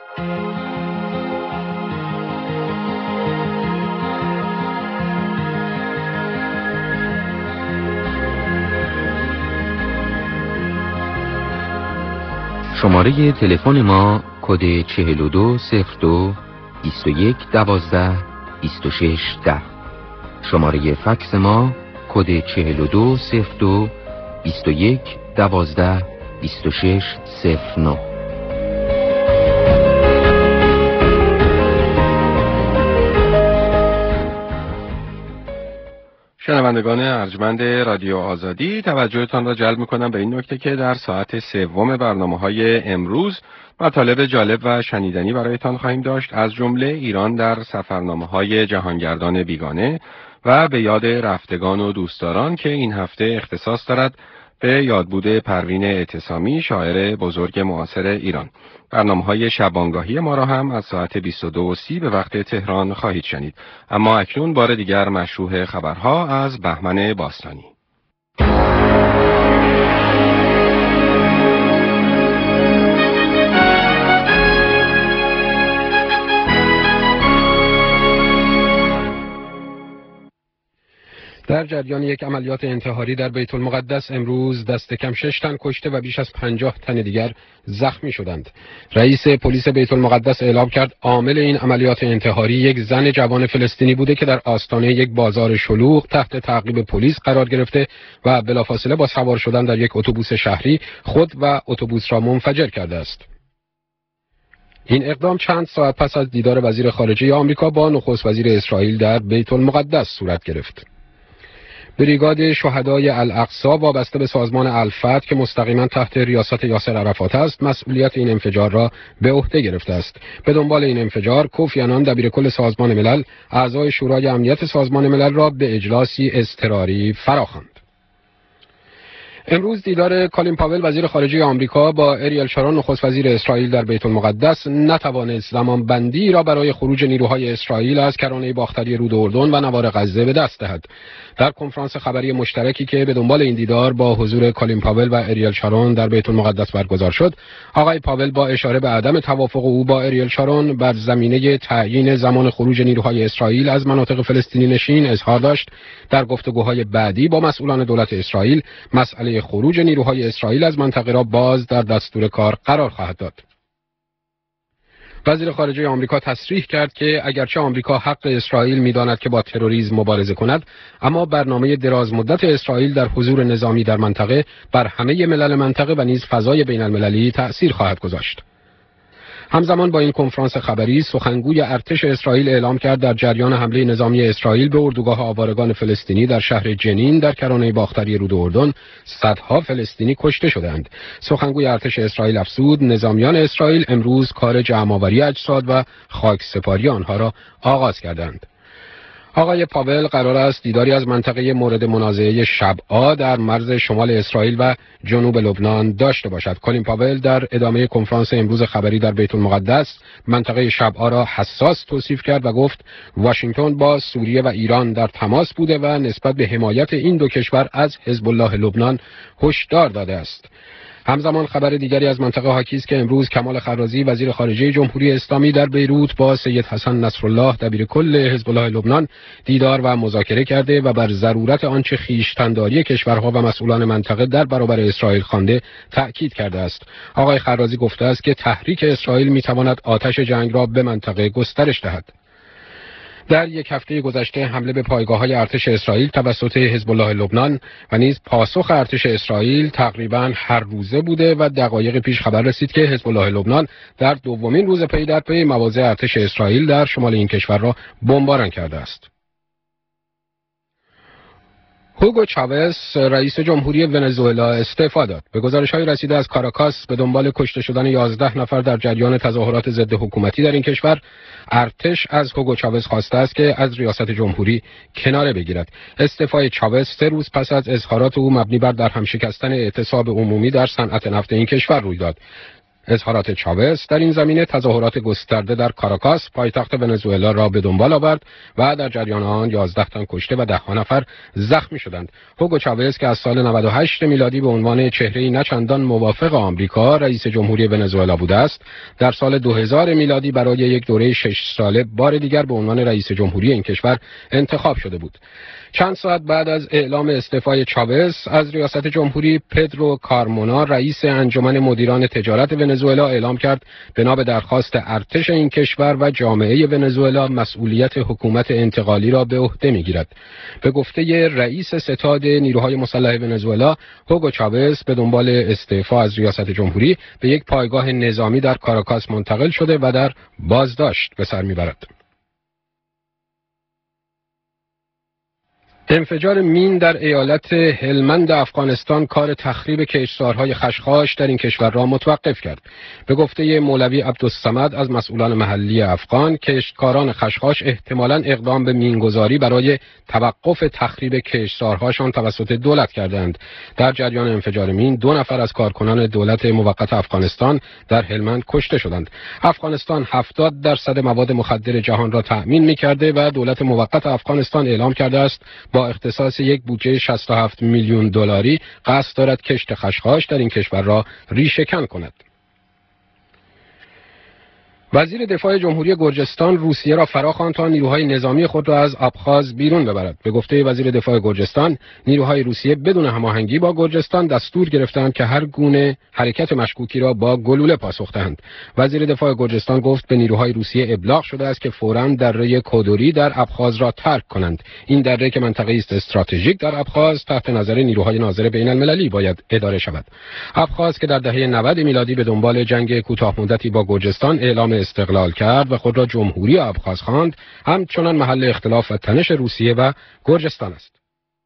شماره تلفن ما کد 4202 21 12 26 10. شماره فکس ما کد 4202 21 12 26 09. شنوندگان ارجمند رادیو آزادی، توجهتان را جلب می‌کنم به این نکته که در ساعت سوم برنامه‌های امروز مطالب جالب و شنیدنی برایتان خواهیم داشت، از جمله ایران در سفرنامه‌های جهانگردان بیگانه و به یاد رفتگان و دوستداران که این هفته اختصاص دارد به یادبود پروین اعتصامی، شاعر بزرگ معاصر ایران. برنامه‌های شبانگاهی ما را هم از ساعت 22:30 به وقت تهران خواهید شنید. اما اکنون بار دیگر مشروح خبرها از بهمن باستانی. در جریان یک عملیات انتحاری در بیت المقدس امروز دست کم 6 تن کشته و بیش از 50 تن دیگر زخمی شدند. رئیس پلیس بیت المقدس اعلام کرد عامل این عملیات انتحاری یک زن جوان فلسطینی بوده که در آستانه یک بازار شلوغ تحت تعقیب پلیس قرار گرفته و بلافاصله با سوار شدن در یک اتوبوس شهری خود و اتوبوس را منفجر کرده است. این اقدام چند ساعت پس از دیدار وزیر خارجه آمریکا با نخست وزیر اسرائیل در بیت المقدس صورت گرفت. بریگاد شهدای الاقصی وابسته به سازمان الفتح که مستقیما تحت ریاست یاسر عرفات است، مسئولیت این انفجار را به عهده گرفته است. به دنبال این انفجار، کوفی عنان دبیرکل سازمان ملل اعضای شورای امنیت سازمان ملل را به اجلاسی اضطراری فراخواند. امروز دیدار کالین پاول وزیر خارجه آمریکا با اریل شارون نخست وزیر اسرائیل در بیت المقدس نتوانست زمانبندی را برای خروج نیروهای اسرائیل از کرانه باختری رود اردن و نوار غزه به دست دهد. در کنفرانس خبری مشترکی که به دنبال این دیدار با حضور کالین پاول و اریل شارون در بیت المقدس برگزار شد، آقای پاول با اشاره به عدم توافق او با اریل شارون بر زمینه تعیین زمان خروج نیروهای اسرائیل از مناطق فلسطینی نشین اظهار داشت در گفتگوهای بعدی با مسئولان دولت اسرائیل مسئله خروج نیروهای اسرائیل از منطقه را باز در دستور کار قرار خواهد داد. وزیر خارجه آمریکا تصریح کرد که اگرچه آمریکا حق اسرائیل می‌داند که با تروریسم مبارزه کند، اما برنامه دراز مدت اسرائیل در حضور نظامی در منطقه بر همه ملل منطقه و نیز فضای بین‌المللی تأثیر خواهد گذاشت. همزمان با این کنفرانس خبری، سخنگوی ارتش اسرائیل اعلام کرد در جریان حمله نظامی اسرائیل به اردوگاه آوارگان فلسطینی در شهر جنین در کرانه باختری رود اردن صدها فلسطینی کشته شدند. سخنگوی ارتش اسرائیل افزود نظامیان اسرائیل امروز کار جمع‌آوری اجساد و خاکسپاری آنها را آغاز کردند. آقای پاول قرار است دیداری از منطقه مورد منازعه شبعا در مرز شمال اسرائیل و جنوب لبنان داشته باشد. کالین پاول در ادامه کنفرانس امروز خبری در بیت المقدس منطقه شبعا را حساس توصیف کرد و گفت واشنگتن با سوریه و ایران در تماس بوده و نسبت به حمایت این دو کشور از حزب الله لبنان هشدار داده است. همزمان خبر دیگری از منطقه حاکی است که امروز کمال خرازی وزیر خارجه جمهوری اسلامی در بیروت با سید حسن نصرالله دبیرکل حزب الله لبنان دیدار و مذاکره کرده و بر ضرورت آنچه خویشتن‌داری کشورها و مسئولان منطقه در برابر اسرائیل خوانده تأکید کرده است. آقای خرازی گفته است که تحریک اسرائیل می‌تواند آتش جنگ را به منطقه گسترش دهد. در یک هفته گذشته حمله به پایگاه‌های ارتش اسرائیل توسط حزب الله لبنان و نیز پاسخ ارتش اسرائیل تقریباً هر روزه بوده و دقایق پیش خبر رسید که حزب الله لبنان در دومین روز پی در پی مواضع ارتش اسرائیل در شمال این کشور را بمباران کرده است. هوگو چاوز رئیس جمهوری ونزوئلا استعفا داد. به گزارش‌های رسیده از کاراکاس به دنبال کشته شدن 11 نفر در جریان تظاهرات ضد حکومتی در این کشور، ارتش از هوگو چاوز خواسته است که از ریاست جمهوری کناره بگیرد. استعفای چاوز 3 روز پس از اظهارات او مبنی بر درهم شکستن اعتصاب عمومی در صنعت نفت این کشور روی داد. اظهارات چاوز در این زمینه تظاهرات گسترده در کاراکاس پایتخت ونزوئلا را به دنبال آورد و در جریان آن 11 تن کشته و 10 نفر زخمی شدند. هوگو چاوز که از سال 98 میلادی به عنوان چهره‌ای نه چندان موافق آمریکا رئیس جمهوری ونزوئلا بوده است، در سال 2000 میلادی برای یک دوره 6 ساله بار دیگر به عنوان رئیس جمهوری این کشور انتخاب شده بود. چند ساعت بعد از اعلام استعفای چاوز از ریاست جمهوری، پدرو کارمونا رئیس انجمن مدیران تجارت ونزوئلا اعلام کرد بنا به درخواست ارتش این کشور و جامعه ونزوئلا مسئولیت حکومت انتقالی را به عهده می‌گیرد. به گفته رئیس ستاد نیروهای مسلح ونزوئلا، هوگو چاوز به دنبال استعفا از ریاست جمهوری به یک پایگاه نظامی در کاراکاس منتقل شده و در بازداشت به سر می‌برد. انفجار مین در ایالت هلمند افغانستان کار تخریب کشتزارهای خشخاش در این کشور را متوقف کرد. به گفته مولوی عبدالصمد از مسئولان محلی افغان، کشتکاران خشخاش احتمالاً اقدام به مینگذاری برای توقف تخریب کشتزارهاشان توسط دولت کردند. در جریان انفجار مین 2 نفر از کارکنان دولت موقت افغانستان در هلمند کشته شدند. افغانستان 70% مواد مخدر جهان را تأمین می‌کرده و دولت موقت افغانستان اعلام کرده است با اختصاص یک بودجه 67 میلیون دلاری قصد دارد کشت خشخاش در این کشور را ریشه‌کن کند. وزیر دفاع جمهوری گرجستان روسیه را فراخواند تا نیروهای نظامی خود را از ابخاز بیرون ببرد. به گفته وزیر دفاع گرجستان، نیروهای روسیه بدون هماهنگی با گرجستان دستور گرفتند که هر گونه حرکت مشکوکی را با گلوله پاسخ دهند. وزیر دفاع گرجستان گفت به نیروهای روسیه ابلاغ شده است که فوراً دره کودوری در ابخاز را ترک کنند. این دره که منطقه‌ای است استراتژیک در ابخاز تحت نظر نیروهای ناظر بین‌المللی باید اداره شود. ابخاز که در دهه 90 میلادی به دنبال جنگ کوتاه‌مدتی با گرجستان اعلام استقلال کرد و خود را جمهوری ابخاز خواند، همچنان محل اختلاف و تنش روسیه و گرجستان است.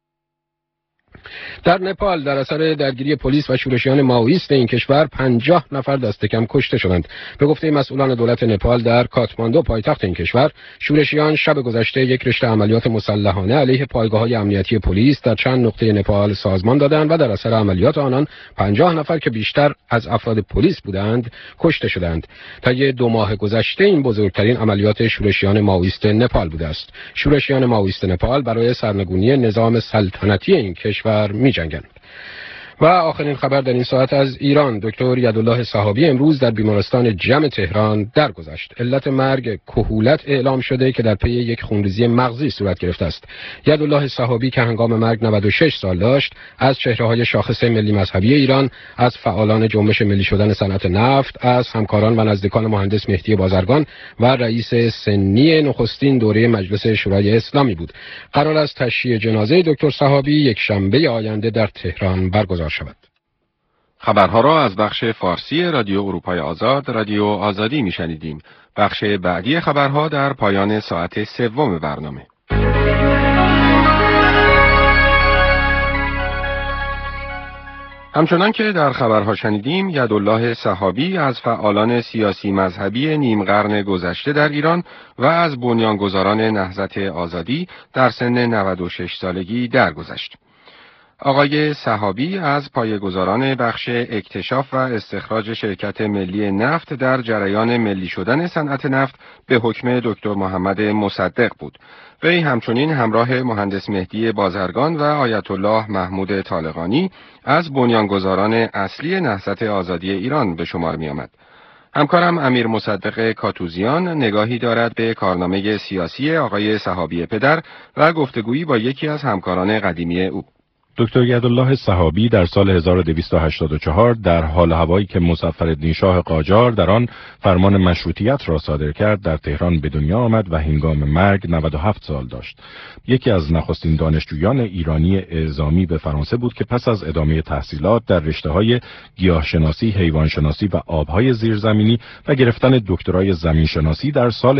در نپال در اثر درگیری پلیس و شورشیان مائویست این کشور 50 نفر دست کم کشته شدند. به گفته مسئولان دولت نپال در کاتماندو پایتخت این کشور، شورشیان شب گذشته یک رشته عملیات مسلحانه علیه پایگاه‌های امنیتی پلیس در چند نقطه نپال سازمان دادند و در اثر عملیات آنان 50 نفر که بیشتر از افراد پلیس بودند کشته شدند. طی 2 ماه گذشته این بزرگترین عملیات شورشیان مائویست نپال بوده است. شورشیان مائویست نپال برای سرنگونی نظام سلطنتی این کشور می‌جنگند. و آخرین خبر در این ساعت از ایران، دکتر یدالله صحابی امروز در بیمارستان جم تهران درگذشت. علت مرگ کهولت اعلام شده که در پی یک خونریزی مغزی صورت گرفته است. یدالله صحابی که هنگام مرگ 96 سال داشت، از چهره‌های شاخص ملی مذهبی ایران، از فعالان جنبش ملی شدن صنعت نفت، از همکاران و نزدیکان مهندس مهدی بازرگان و رئیس سنی نخستین دوره مجلس شورای اسلامی بود. قرار است تشییع جنازه دکتر صحابی یک شنبه آینده در تهران برگزار شود. خبرها را از بخش فارسی رادیو اروپای آزاد، رادیو آزادی میشنیدیم. بخش بعدی خبرها در پایان ساعت سوم برنامه. همچنان که در خبرها شنیدیم، یدالله صحابی از فعالان سیاسی مذهبی نیم قرن گذشته در ایران و از بنیانگذاران نهضت آزادی در سن 96 سالگی درگذشت. آقای صحابی از پایه‌گذاران بخش اکتشاف و استخراج شرکت ملی نفت در جریان ملی شدن صنعت نفت به حکم دکتر محمد مصدق بود. وی همچنین همراه مهندس مهدی بازرگان و آیت الله محمود طالقانی از بنیانگذاران اصلی نهضت آزادی ایران به شمار می آمد. همکارم امیر مصدق کاتوزیان نگاهی دارد به کارنامه سیاسی آقای صحابی پدر و گفتگویی با یکی از همکاران قدیمی او. دکتر یدالله صحابی در سال 1284 در حال هوایی که مظفرالدین شاه قاجار در آن فرمان مشروطیت را صادر کرد در تهران به دنیا آمد و هنگام مرگ 97 سال داشت. یکی از نخستین دانشجویان ایرانی اعزامی به فرانسه بود که پس از ادامه تحصیلات در رشته‌های گیاهشناسی، حیوانشناسی و آبهای زیرزمینی و گرفتن دکترای زمینشناسی در سال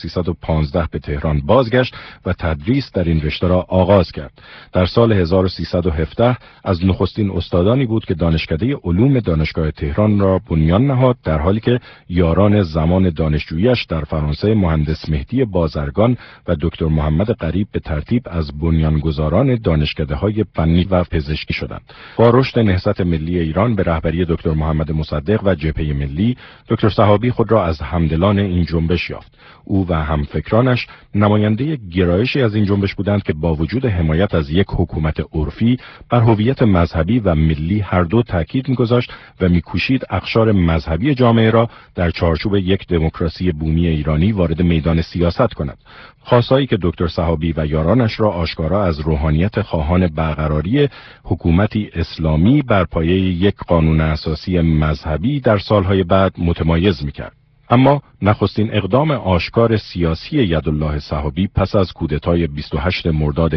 1315 به تهران بازگشت و تدریس در این رشته را آغاز کرد. در سال 1317 از نخستین استادانی بود که دانشکده علوم دانشگاه تهران را بنیان نهاد، در حالی که یاران زمان دانشجویی‌اش در فرانسه مهندس مهدی بازرگان و دکتر محمد قریب به ترتیب از بنیانگذاران دانشکده‌های فنی و پزشکی شدند. با رشد نهضت ملی ایران به رهبری دکتر محمد مصدق و جبهه ملی، دکتر صحابی خود را از همدلان این جنبش یافت. او و همفکرانش نماینده گرایشی از این جنبش بودند که با وجود حمایت از یک حکومت عرفی بر هویت مذهبی و ملی هر دو تاکید می‌گذاشت و می‌کوشید اقشار مذهبی جامعه را در چارچوب یک دموکراسی بومی ایرانی وارد میدان سیاست کند. خواستهایی که دکتر صحابی و یارانش را آشکارا از روحانیت خواهان برقراری حکومتی اسلامی بر پایه یک قانون اساسی مذهبی در سالهای بعد متمایز می‌کرد. اما نخستین اقدام آشکار سیاسی یدالله صحابی پس از کودتای 28 مرداد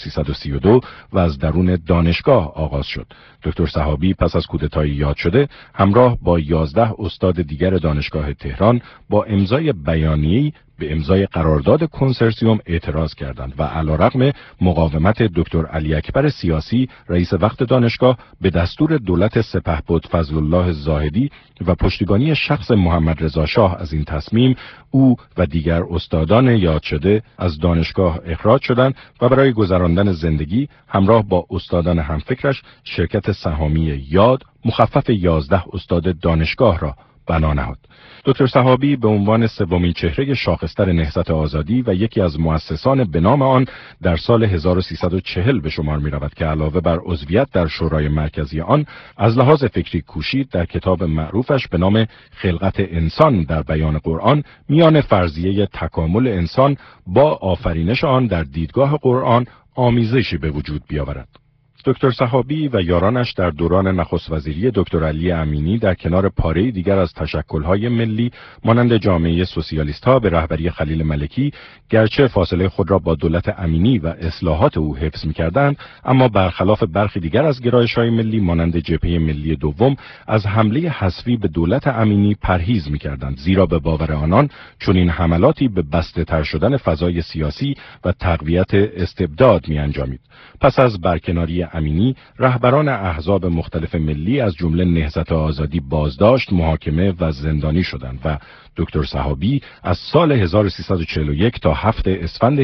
1332 و از درون دانشگاه آغاز شد. دکتر صحابی پس از کودتای یاد شده همراه با 11 استاد دیگر دانشگاه تهران با امضای بیانیه‌ای به امضای قرارداد کنسرسیوم اعتراض کردند و علیرغم مقاومت دکتر علی اکبر سیاسی رئیس وقت دانشگاه به دستور دولت سپهبد فضل الله زاهدی و پشتیبانی شخص محمد رضا شاه از این تصمیم، او و دیگر استادان یاد شده از دانشگاه اخراج شدند و برای گذراندن زندگی همراه با استادان همفکرش شرکت سهامی یاد مخفف 11 استاد دانشگاه را بنا نهاد. دکتر صحابی به عنوان سومین چهره شاخص‌تر نهضت آزادی و یکی از مؤسسان به نام آن در سال 1340 به شمار می‌رود که علاوه بر عضویت در شورای مرکزی آن از لحاظ فکری کوشید در کتاب معروفش به نام خلقت انسان در بیان قرآن میان فرضیه تکامل انسان با آفرینش آن در دیدگاه قرآن آمیزشی به وجود بیاورد. دکتر صحابی و یارانش در دوران نخست وزیری دکتر علی امینی در کنار پاره دیگر از تشکل‌های ملی مانند جامعه سوسیالیست‌ها به رهبری خلیل ملکی گرچه فاصله خود را با دولت امینی و اصلاحات او حفظ می‌کردند، اما برخلاف برخی دیگر از گرایش‌های ملی مانند جبهه ملی دوم از حمله حذفی به دولت امینی پرهیز می‌کردند، زیرا به باور آنان چنین حملاتی به بسته‌تر شدن فضای سیاسی و تقویت استبداد می‌انجامید. پس از برکناری امینی رهبران احزاب مختلف ملی از جمله نهضت آزادی بازداشت، محاکمه و زندانی شدند و دکتر صحابی از سال 1341 تا 7 اسفند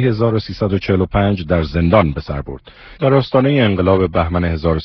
1345 در زندان به سر برد. در آستانه انقلاب بهمن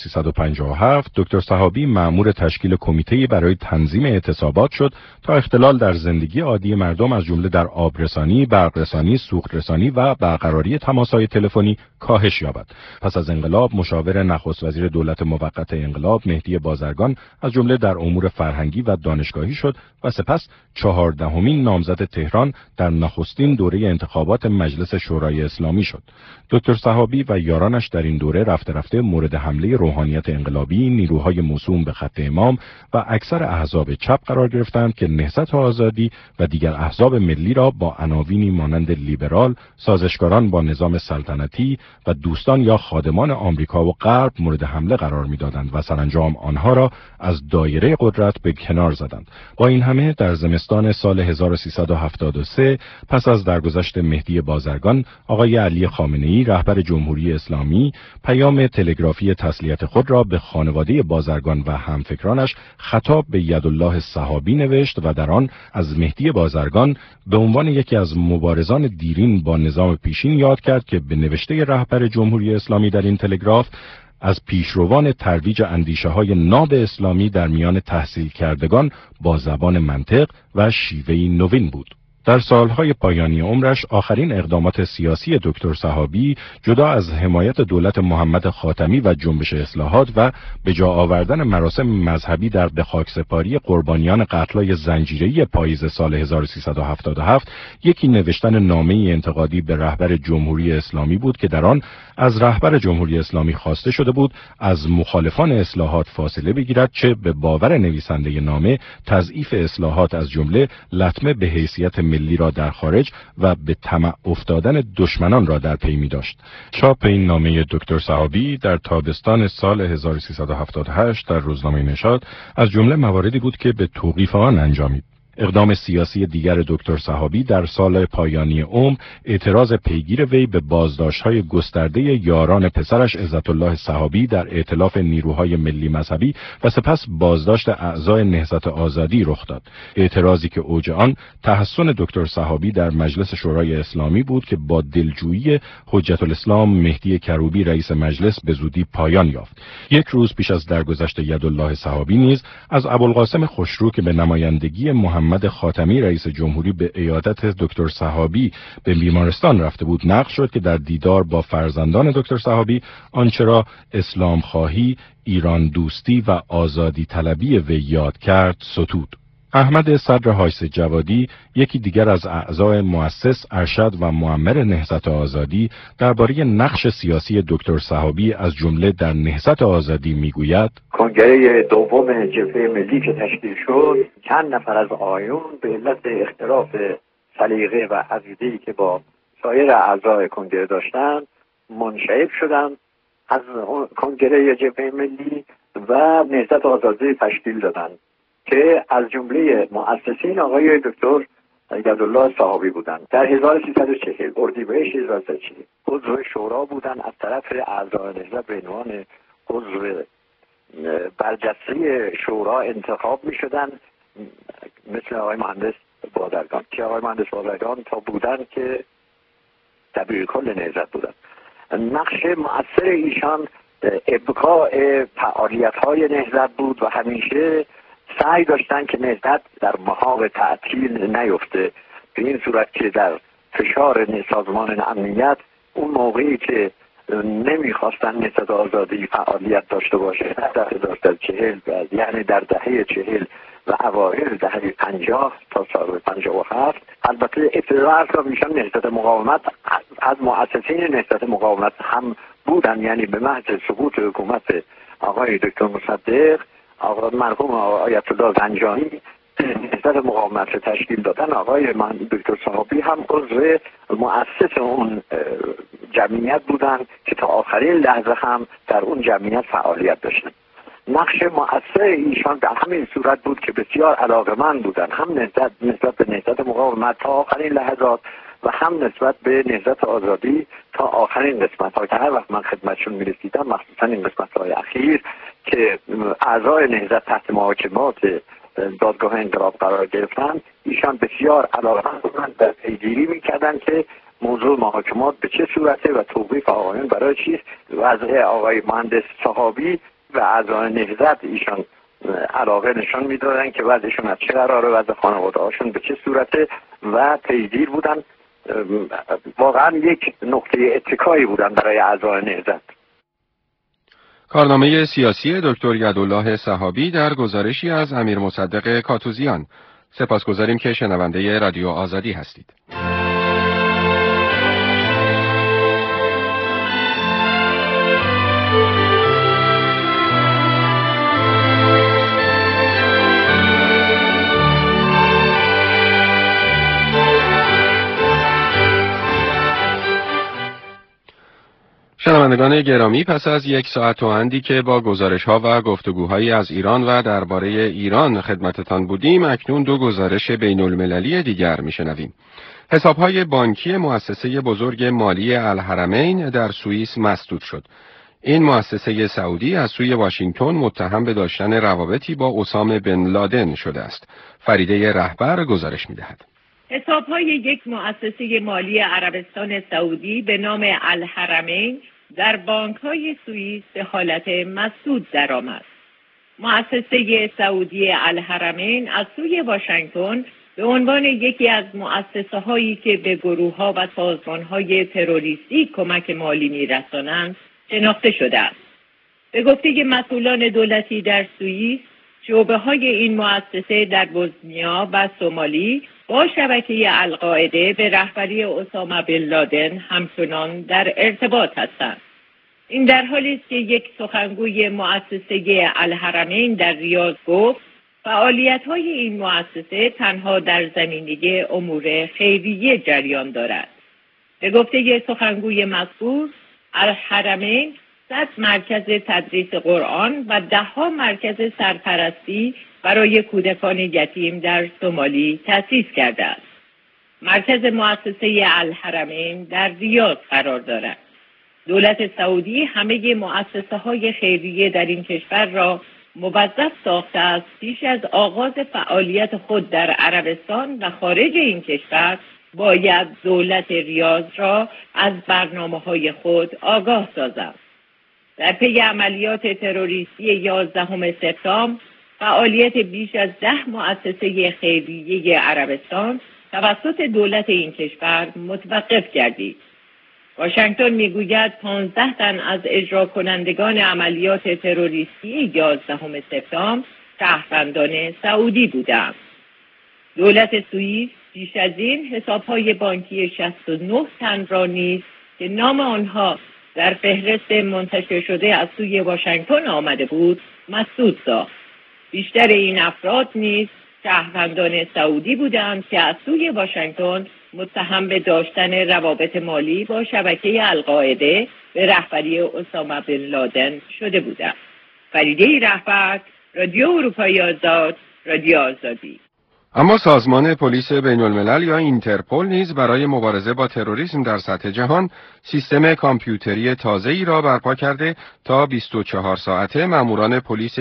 1357 دکتر صحابی مأمور تشکیل کمیته‌ای برای تنظیم اعتصابات شد تا اختلال در زندگی عادی مردم از جمله در آبرسانی، برقرسانی، سوخترسانی و برقراری تماس‌های تلفنی کاهش یابد. پس از انقلاب مشاور نخست وزیر دولت موقت انقلاب مهدی بازرگان از جمله در امور فرهنگی و دانشگاهی شد و سپس 14مین نامزد تهران در نخستین دوره انتخابات مجلس شورای اسلامی شد. دکتر صحابی و یارانش در این دوره رفته رفته مورد حمله روحانیت انقلابی، نیروهای موسوم به خط امام و اکثر احزاب چپ قرار گرفتند که نهضت آزادی و دیگر احزاب ملی را با عناوینی مانند لیبرال، سازشکاران با نظام سلطنتی و دوستان یا خادمان آمریکا و غرب مورد حمله قرار می‌دادند و سرانجام آنها را از دایره قدرت به کنار زدند. با این همه در زمستان سال 1373 پس از درگذشت مهدی بازرگان، آقای علی خامنه‌ای رهبر جمهوری اسلامی پیام تلگرافی تسلیت خود را به خانواده بازرگان و همفکرانش خطاب به یدالله صحابی نوشت و در آن از مهدی بازرگان به عنوان یکی از مبارزان دیرین با نظام پیشین یاد کرد که به نوشته رهبر جمهوری اسلامی در این تلگراف از پیشروان ترویج اندیشه‌های ناب اسلامی در میان تحصیل کردگان با زبان منطق و شیوهی نوین بود. در سالهای پایانی عمرش آخرین اقدامات سیاسی دکتر صحابی جدا از حمایت دولت محمد خاتمی و جنبش اصلاحات و به جا آوردن مراسم مذهبی در به خاکسپاری قربانیان قتل‌های زنجیره‌ای پاییز سال 1377 یکی نوشتن نامه‌ای انتقادی به رهبر جمهوری اسلامی بود که در آن از رهبر جمهوری اسلامی خواسته شده بود از مخالفان اصلاحات فاصله بگیرد، چه به باور نویسنده نامه تضعیف اصلاحات از جمله لطمه به حیثیت ملی را در خارج و به طمع افتادن دشمنان را در پی می داشت. چاپ این نامه دکتر صحابی در تابستان سال 1378 در روزنامه نشاط از جمله مواردی بود که به توقیف آن انجامید. اقدام سیاسی دیگر دکتر صحابی در سال پایانی عمر اعتراض پیگیر وی به بازداشت‌های گسترده یاران پسرش عزت الله صحابی در ائتلاف نیروهای ملی مذهبی و سپس بازداشت اعضای نهضت آزادی رخ داد. اعتراضی که اوج آن تحسن دکتر صحابی در مجلس شورای اسلامی بود که با دلجویی حجت الاسلام مهدی کروبی رئیس مجلس به زودی پایان یافت. یک روز پیش از درگذشت یدالله صحابی نیز از ابوالقاسم خوشرو که به نمایندگی محمد خاتمی رئیس جمهوری به عیادت دکتر صحابی به بیمارستان رفته بود نقل شد که در دیدار با فرزندان دکتر صحابی آنچه را اسلام خواهی، ایران دوستی و آزادی طلبی وی یاد کرد ستود. احمد صدر حایث جوادی، یکی دیگر از اعضای مؤسس، ارشد و معمر نهضت آزادی، درباره نقش سیاسی دکتر صحابی از جمله در نهضت آزادی میگوید: کنگره دوم جبهه ملی که تشکیل شد، چند نفر از آقایون به علت اختلاف سلیقه و عقیده‌ای که با سایر اعضای کنگره داشتند منشعب شدند، از کنگره جبهه ملی و نهضت آزادی تشکیل دادند که از جمله مؤسسین آقای دکتر یدالله صحابی بودند. در 1340 اردیبهشت 1340 عضو شورا بودند، از طرف اعضای نهضت به عنوان عضو برجسته شورا انتخاب می شدن، مثل آقای مهندس بازرگان که آقای مهندس بازرگان تا بودن که دبیر کل نهضت بودن. نقش مؤثر ایشان ابقاء فعالیت های نهضت بود و همیشه سعی داشتن که نهضت در محاق تعطیل نیفته، به این صورت که در فشار سازمان امنیت اون موقعی که نمیخواستن نهضت آزادی فعالیت داشته باشه در 1940 یعنی در دهه 40 و اوایل دهه 50 تا سال 57. البته ابتداء را میشن نهضت مقاومت از مؤسسین نهضت مقاومت هم بودن، یعنی به محض سقوط حکومت آقای دکتر مصدق مرحوم آیت الله زنجانی نهضت مقاومت رو تشکیل دادن. آقای دکتر صحابی هم عضو مؤسس اون جمعیت بودن که تا آخرین لحظه هم در اون جمعیت فعالیت داشتن. نقش مؤثر ایشان به همین صورت بود که بسیار علاقه‌مند بودن، هم نسبت به نهضت مقاومت تا آخرین لحظات و هم نسبت به نهضت آزادی تا آخرین قسمت‌ها که هر وقت من خدمتشون می‌رسیدم، مخصوصا این قسمت‌های اخیر که اعضای نهضت تحت محاکمات دادگاه انقلاب قرار گرفتن، ایشان بسیار علاقه‌مند بودن در پیگیری می‌کردن که موضوع محاکمات به چه صورته و توقیف آقایان برای چیست. وضع آقای مهندس صحابی و اعضای نهضت ایشان علاقه نشان میدادن که وضعشون از چه قراره، وضع خانواده هاشون به چه صورته و پیگیر بودن. واقعا یک نقطه اتکایی بودن برای اعضای نهضت. کارنامه سیاسی دکتر یدالله صحابی در گزارشی از امیر مصدق کاتوزیان. سپاسگزاریم که شنونده رادیو آزادی هستید. شنوندگان گرامی، پس از 1 ساعت و اندی که با گزارش‌ها و گفتگوهایی از ایران و درباره ایران خدمتتان بودیم، اکنون 2 گزارش بین‌المللی دیگر میشنویم. حساب‌های بانکی مؤسسه بزرگ مالی الحرمین در سوئیس مسدود شد. این مؤسسه سعودی از سوی واشنگتن متهم به داشتن روابطی با اسامه بن لادن شده است. فریده رهبر گزارش می‌دهد. حساب‌های یک مؤسسه مالی عربستان سعودی به نام الحرمین در بانک‌های سوئیس به حالت مسدود درآمد. مؤسسه سعودی الحرمین از سوی واشنگتن به عنوان یکی از مؤسسه‌هایی که به گروه‌ها و سازمان‌های تروریستی کمک مالی می‌رسانند شناخته شده است. به گفته مسئولان دولتی در سوئیس، شعبه‌های این مؤسسه در بوسنیا و سومالی با شبکه القاعده به رهبری اسامه بن لادن همچنان در ارتباط هستند. این در حالی است که یک سخنگوی مؤسسه الحرمین در ریاض گفت فعالیت‌های این مؤسسه تنها در زمینه امور خیریه جریان دارد. به گفته سخنگوی مذکور، الحرمین 100 مرکز تدریس قرآن و 10 مرکز سرپرستی برای کودکان یتیم در سومالی تأسیس کرده است. مرکز مؤسسه الحرمین در ریاض قرار دارد. دولت سعودی همه مؤسسه‌های خیریه در این کشور را موظف ساخته است پیش از آغاز فعالیت خود در عربستان و خارج این کشور باید دولت ریاض را از برنامه‌های خود آگاه سازد. در پی عملیات تروریستی 11 سپتامبر فعالیت بیش از 10 مؤسسه خیریه عربستان توسط دولت این کشور متوقف گردید. واشنگتن میگوید 15 تن از اجرا کنندگان عملیات تروریستی 11 سپتامبر شهروندان سعودی بودند. دولت سوئیس پیش از این حسابهای بانکی 69 تن را نیز که نام آنها در فهرست منتشر شده از سوی واشنگتن آمده بود مسدود ساخت. بیشتر این افراد نیز شهروندان سعودی بودند که از سوی واشنگتن متهم به داشتن روابط مالی با شبکه القاعده به رهبری اسامه بن لادن شده بودند. فریده رهبر، رادیو اروپایی آزاد، رادیو آزادی. اما سازمان پلیس بین‌الملل یا اینترپل نیز برای مبارزه با تروریسم در سطح جهان سیستم کامپیوتری تازه‌ای را برپا کرده تا 24 ساعته ماموران پلیس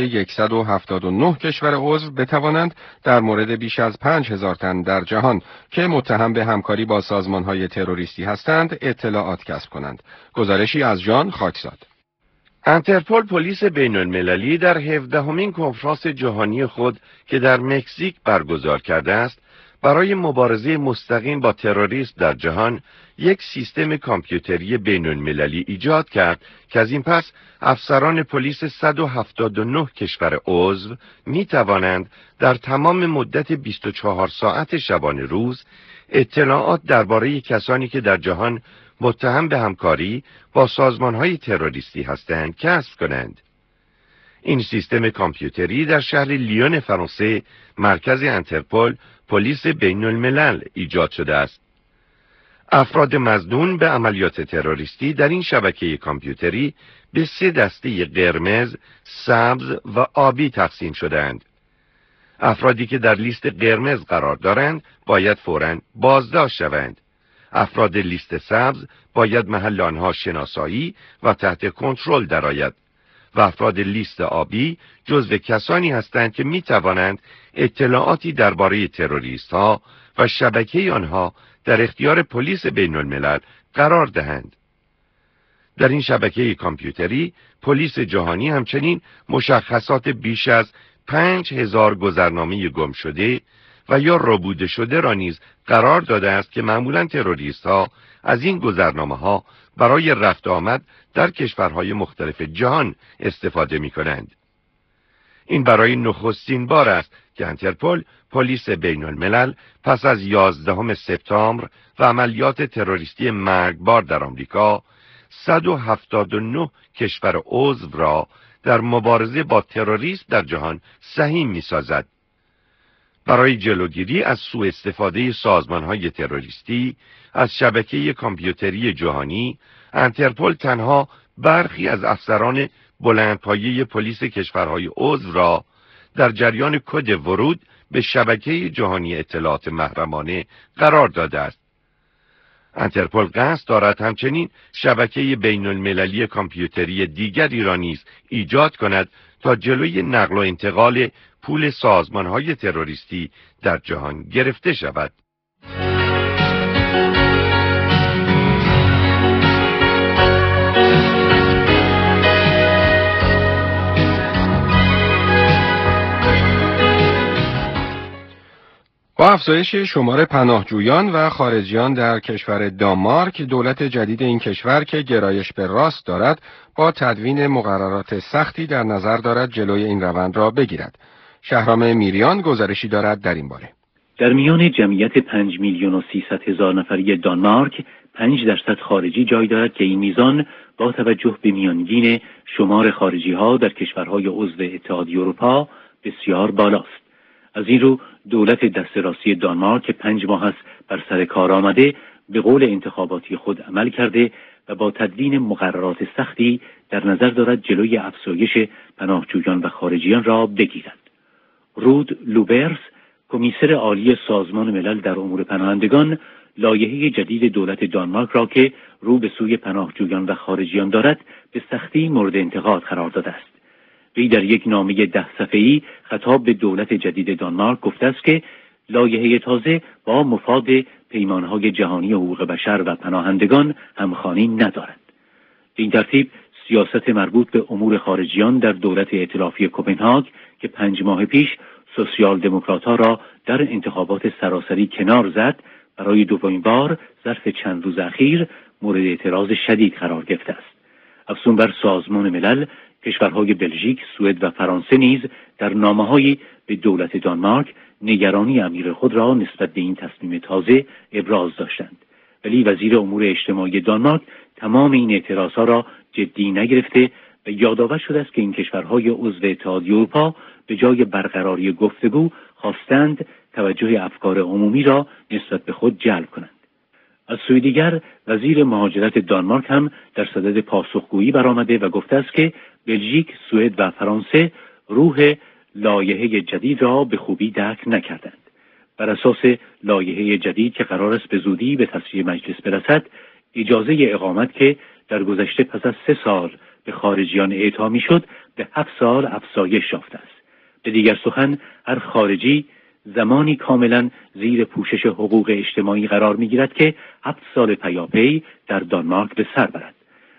179 کشور عضو بتوانند در مورد بیش از 5000 تن در جهان که متهم به همکاری با سازمان‌های تروریستی هستند اطلاعات کسب کنند. گزارشی از ژان خاکزاد. انترپل پلیس بین المللی در 17مین کنفرانس جهانی خود که در مکزیک برگزار کرده است، برای مبارزه مستقیم با تروریسم در جهان یک سیستم کامپیوتری بین المللی ایجاد کرد که از این پس افسران پلیس 179 کشور عضو می توانند در تمام مدت 24 ساعت شبانه روز اطلاعات درباره کسانی که در جهان متهم به همکاری با سازمان‌های تروریستی هستند کسب کنند. این سیستم کامپیوتری در شهر لیون فرانسه، مرکز انترپل پلیس بین الملل ایجاد شده است. افراد مظنون به عملیات تروریستی در این شبکه کامپیوتری به 3 دسته قرمز، سبز و آبی تقسیم شده‌اند. افرادی که در لیست قرمز قرار دارند باید فوراً بازداشت شوند. افراد لیست سبز باید محل آنها شناسایی و تحت کنترل درآید و افراد لیست آبی جزو کسانی هستند که می توانند اطلاعاتی درباره تروریست‌ها و شبکه آنها در اختیار پلیس بین الملل قرار دهند. در این شبکه کامپیوتری پلیس جهانی همچنین مشخصات بیش از 5000 گذرنامه گم شده و یا ربوده شده را نیز قرار داده است که معمولاً تروریست‌ها از این گذرنامه‌ها برای رفت آمد در کشورهای مختلف جهان استفاده می‌کنند. این برای نخستین بار است که انترپل پلیس بین الملل پس از 11 سپتامبر و عملیات تروریستی مرگبار در آمریکا 179 کشور عضو را در مبارزه با تروریسم در جهان سهیم می‌سازد. برای جلوگیری از سوء استفاده سازمان‌های تروریستی از شبکه کامپیوتری جهانی، انترپل تنها برخی از افسران بلندپایه پلیس کشورهای عضو را در جریان کد ورود به شبکه جهانی اطلاعات محرمانه قرار داده است. انترپل قصد دارد همچنین شبکه بین المللی کامپیوتری دیگری را نیز ایجاد کند تا جلوی نقل و انتقال پول سازمان‌های تروریستی در جهان گرفته شود. با افزایش شمار پناهجویان و خارجیان در کشور دانمارک، دولت جدید این کشور که گرایش به راست دارد، با تدوین مقررات سختی در نظر دارد جلوی این روند را بگیرد. شهرام میریان گزارشی دارد در این باره. در میان جمعیت 5,300,000 نفری دانمارک 5% خارجی جای دارد که این میزان با توجه به میانگین شمار خارجی ها در کشورهای عضو اتحادیه اروپا بسیار بالاست. از این رو دولت دست راستی دانمارک که 5 ماه است بر سر کار آمده به قول انتخاباتی خود عمل کرده و با تدوین مقررات سختی در نظر دارد جلوی افزایش پناهجویان و خارجیان را بگیرد. رود لوبرس، کمیسر عالی سازمان ملل در امور پناهندگان، لایحه جدید دولت دانمارک را که رو به سوی پناهجویان و خارجیان دارد به سختی مورد انتقاد قرار داده است. وی در یک نامه 10 صفحه‌ای خطاب به دولت جدید دانمارک گفته است که لایحه تازه با مفاد پیمانهای جهانی حقوق بشر و پناهندگان همخوانی ندارد. به این ترتیب سیاست مربوط به امور خارجیان در دولت ائتلافی کوپنهاگ که 5 ماه پیش سوسیال دموکرات‌ها را در انتخابات سراسری کنار زد، برای دومین بار ظرف چند روز اخیر مورد اعتراض شدید قرار گرفته است. افزون بر سازمان ملل، کشورهای بلژیک، سوئد و فرانسه نیز در نامه‌هایی به دولت دانمارک نگرانی عمیق خود را نسبت به این تصمیم تازه ابراز داشتند. ولی وزیر امور اجتماعی دانمارک تمام این اعتراضها را جدی نگرفته و یادآور شده است که این کشورهای عضو اتحادیه اروپا به جای برقراری گفتگو خواستند توجه افکار عمومی را نسبت به خود جلب کنند. از سوی دیگر وزیر مهاجرت دانمارک هم در صدد پاسخگویی برآمده و گفته است که بلژیک، سوئد و فرانسه روح لایحه جدید را به خوبی درک نکردند. بر اساس لایحه جدید که قرار است به زودی به تصویب مجلس برسد، اجازه اقامت که در گذشته پس از 3 سال به خارجیان اعطا میشد به 7 سال افزایش یافته است. به دیگر سخن، هر خارجی زمانی کاملا زیر پوشش حقوق اجتماعی قرار میگیرد که 7 سال پیاپی در دانمارک به سر برد.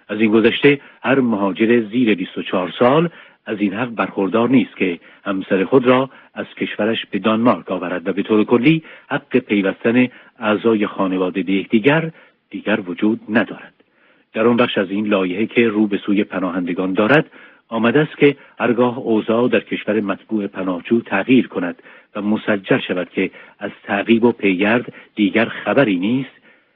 از این گذشته هر مهاجر زیر 24 سال از این حق برخوردار نیست که همسر خود را از کشورش به دانمارک آورد و به طور کلی حق پیوستن اعضای خانواده به یکدیگر دیگر وجود ندارد. در آن بخش از این لایحه که رو به سوی پناهندگان دارد آمده است که هرگاه اوضاع در کشور مطبوع پناهجو تغییر کند و مسجل شود که از تعقیب و پیگرد دیگر خبری نیست،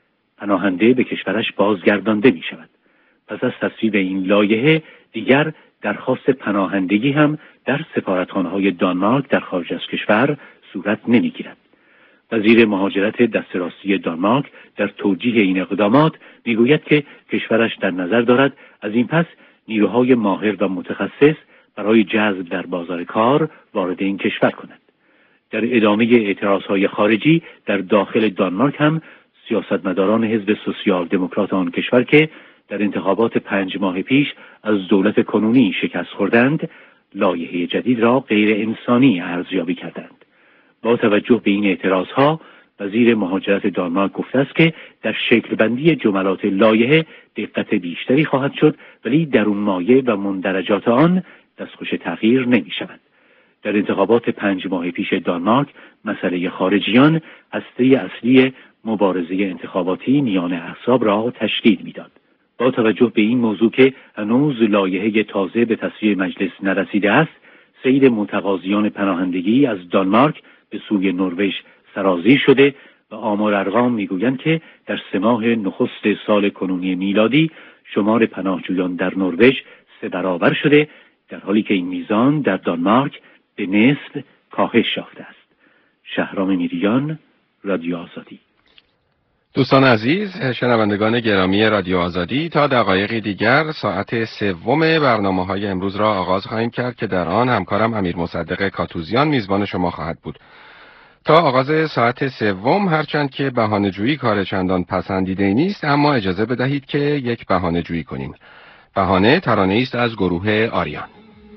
پناهنده به کشورش بازگردانده می شود. پس از تصویب این لایحه دیگر درخواست پناهندگی هم در سفارتخانه‌های دانمارک در خارج از کشور صورت نمی‌گیرد. وزیر مهاجرت دست راستی دانمارک در توجیه این اقدامات میگوید که کشورش در نظر دارد از این پس نیروهای ماهر و متخصص برای جذب در بازار کار وارد این کشور کند. در ادامه اعتراضهای خارجی در داخل دانمارک هم سیاستمداران حزب سوسیال دموکرات آن کشور که در انتخابات 5 ماه پیش از دولت کنونی شکست خوردند، لایحه جدید را غیر انسانی ارزیابی کردند. با توجه به این اعتراضها، وزیر مهاجرت دانمارک گفته است که در شکل بندی جملات لایحه دقت بیشتری خواهد شد، ولی درون مایه و مندرجات آن دستخوش تغییر نمی شود. در انتخابات 5 ماه پیش دانمارک، مسئله خارجیان هسته اصلی مبارزه انتخاباتی میان احزاب را تشکیل میداد. با توجه به این موضوع که هنوز لایحه تازه به تصویب مجلس نرسیده است، سیر متقاضیان پناهندگی از دانمارک به سوی نروژ سرازیر شده و آمار ارقام میگویند که در 3 ماه نخست سال کنونی میلادی شمار پناهجویان در نروژ 3 برابر شده، در حالی که این میزان در دانمارک به نصف کاهش یافته است. شهرام میریان، رادیو آزادی. دوستان عزیز، شنوندگان گرامی رادیو آزادی، تا دقایقی دیگر ساعت 3 برنامه‌های امروز را آغاز خواهیم کرد که در آن همکارم امیر مصدق کاتوزیان میزبان شما خواهد بود. تا آغاز ساعت 3 هرچند که بهانه‌جویی کار چندان پسندیده نیست، اما اجازه بدهید که یک بهانه‌جویی کنیم. بهانه ترانه‌ای است از گروه آریان.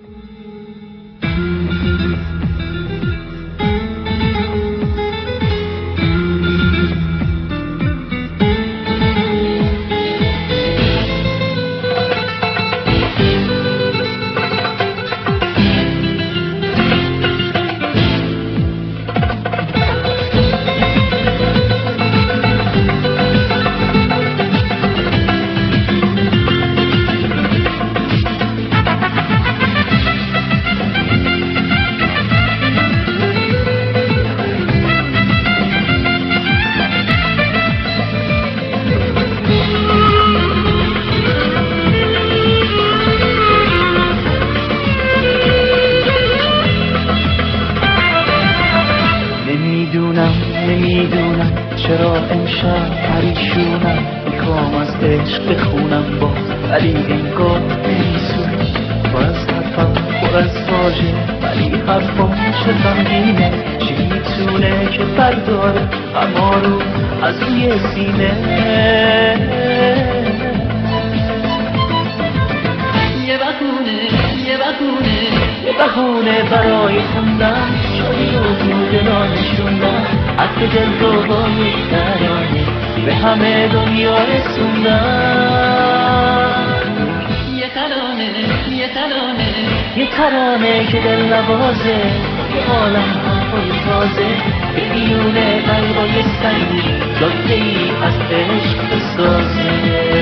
نمیدونم چرا امشب پریشونم، میخوام از عشق بخونم باز ولی انگار نمیسونه، پر از حرفم پر از واژه ولی حرفم چه غمگینه، چی میتونه که برداره غما رو از روی سینه. یه بهونه برای خوندن شادی و دلان نشوندن، حرف دل رو با یک ترانه به همه دنیا رسوندن. یه ترانه که دل نوازه، یه عالم حرفای تازه به میونه قلبای سنگی جاده ای از عشق بسازه.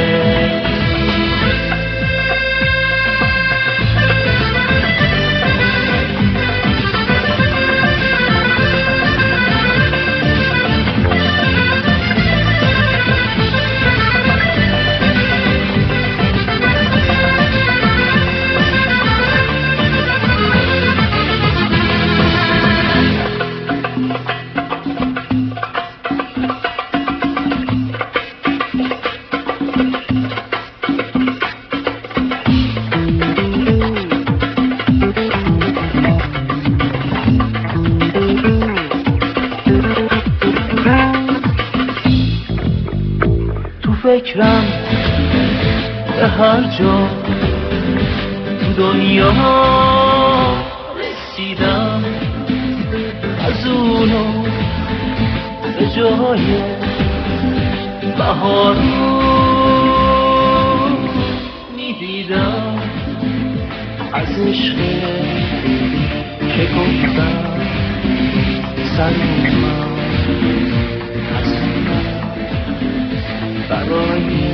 فکرم به هر جا تو دنیا رسیدم، از اونو به جای بهارو از عشق که گفتم سر من از من برای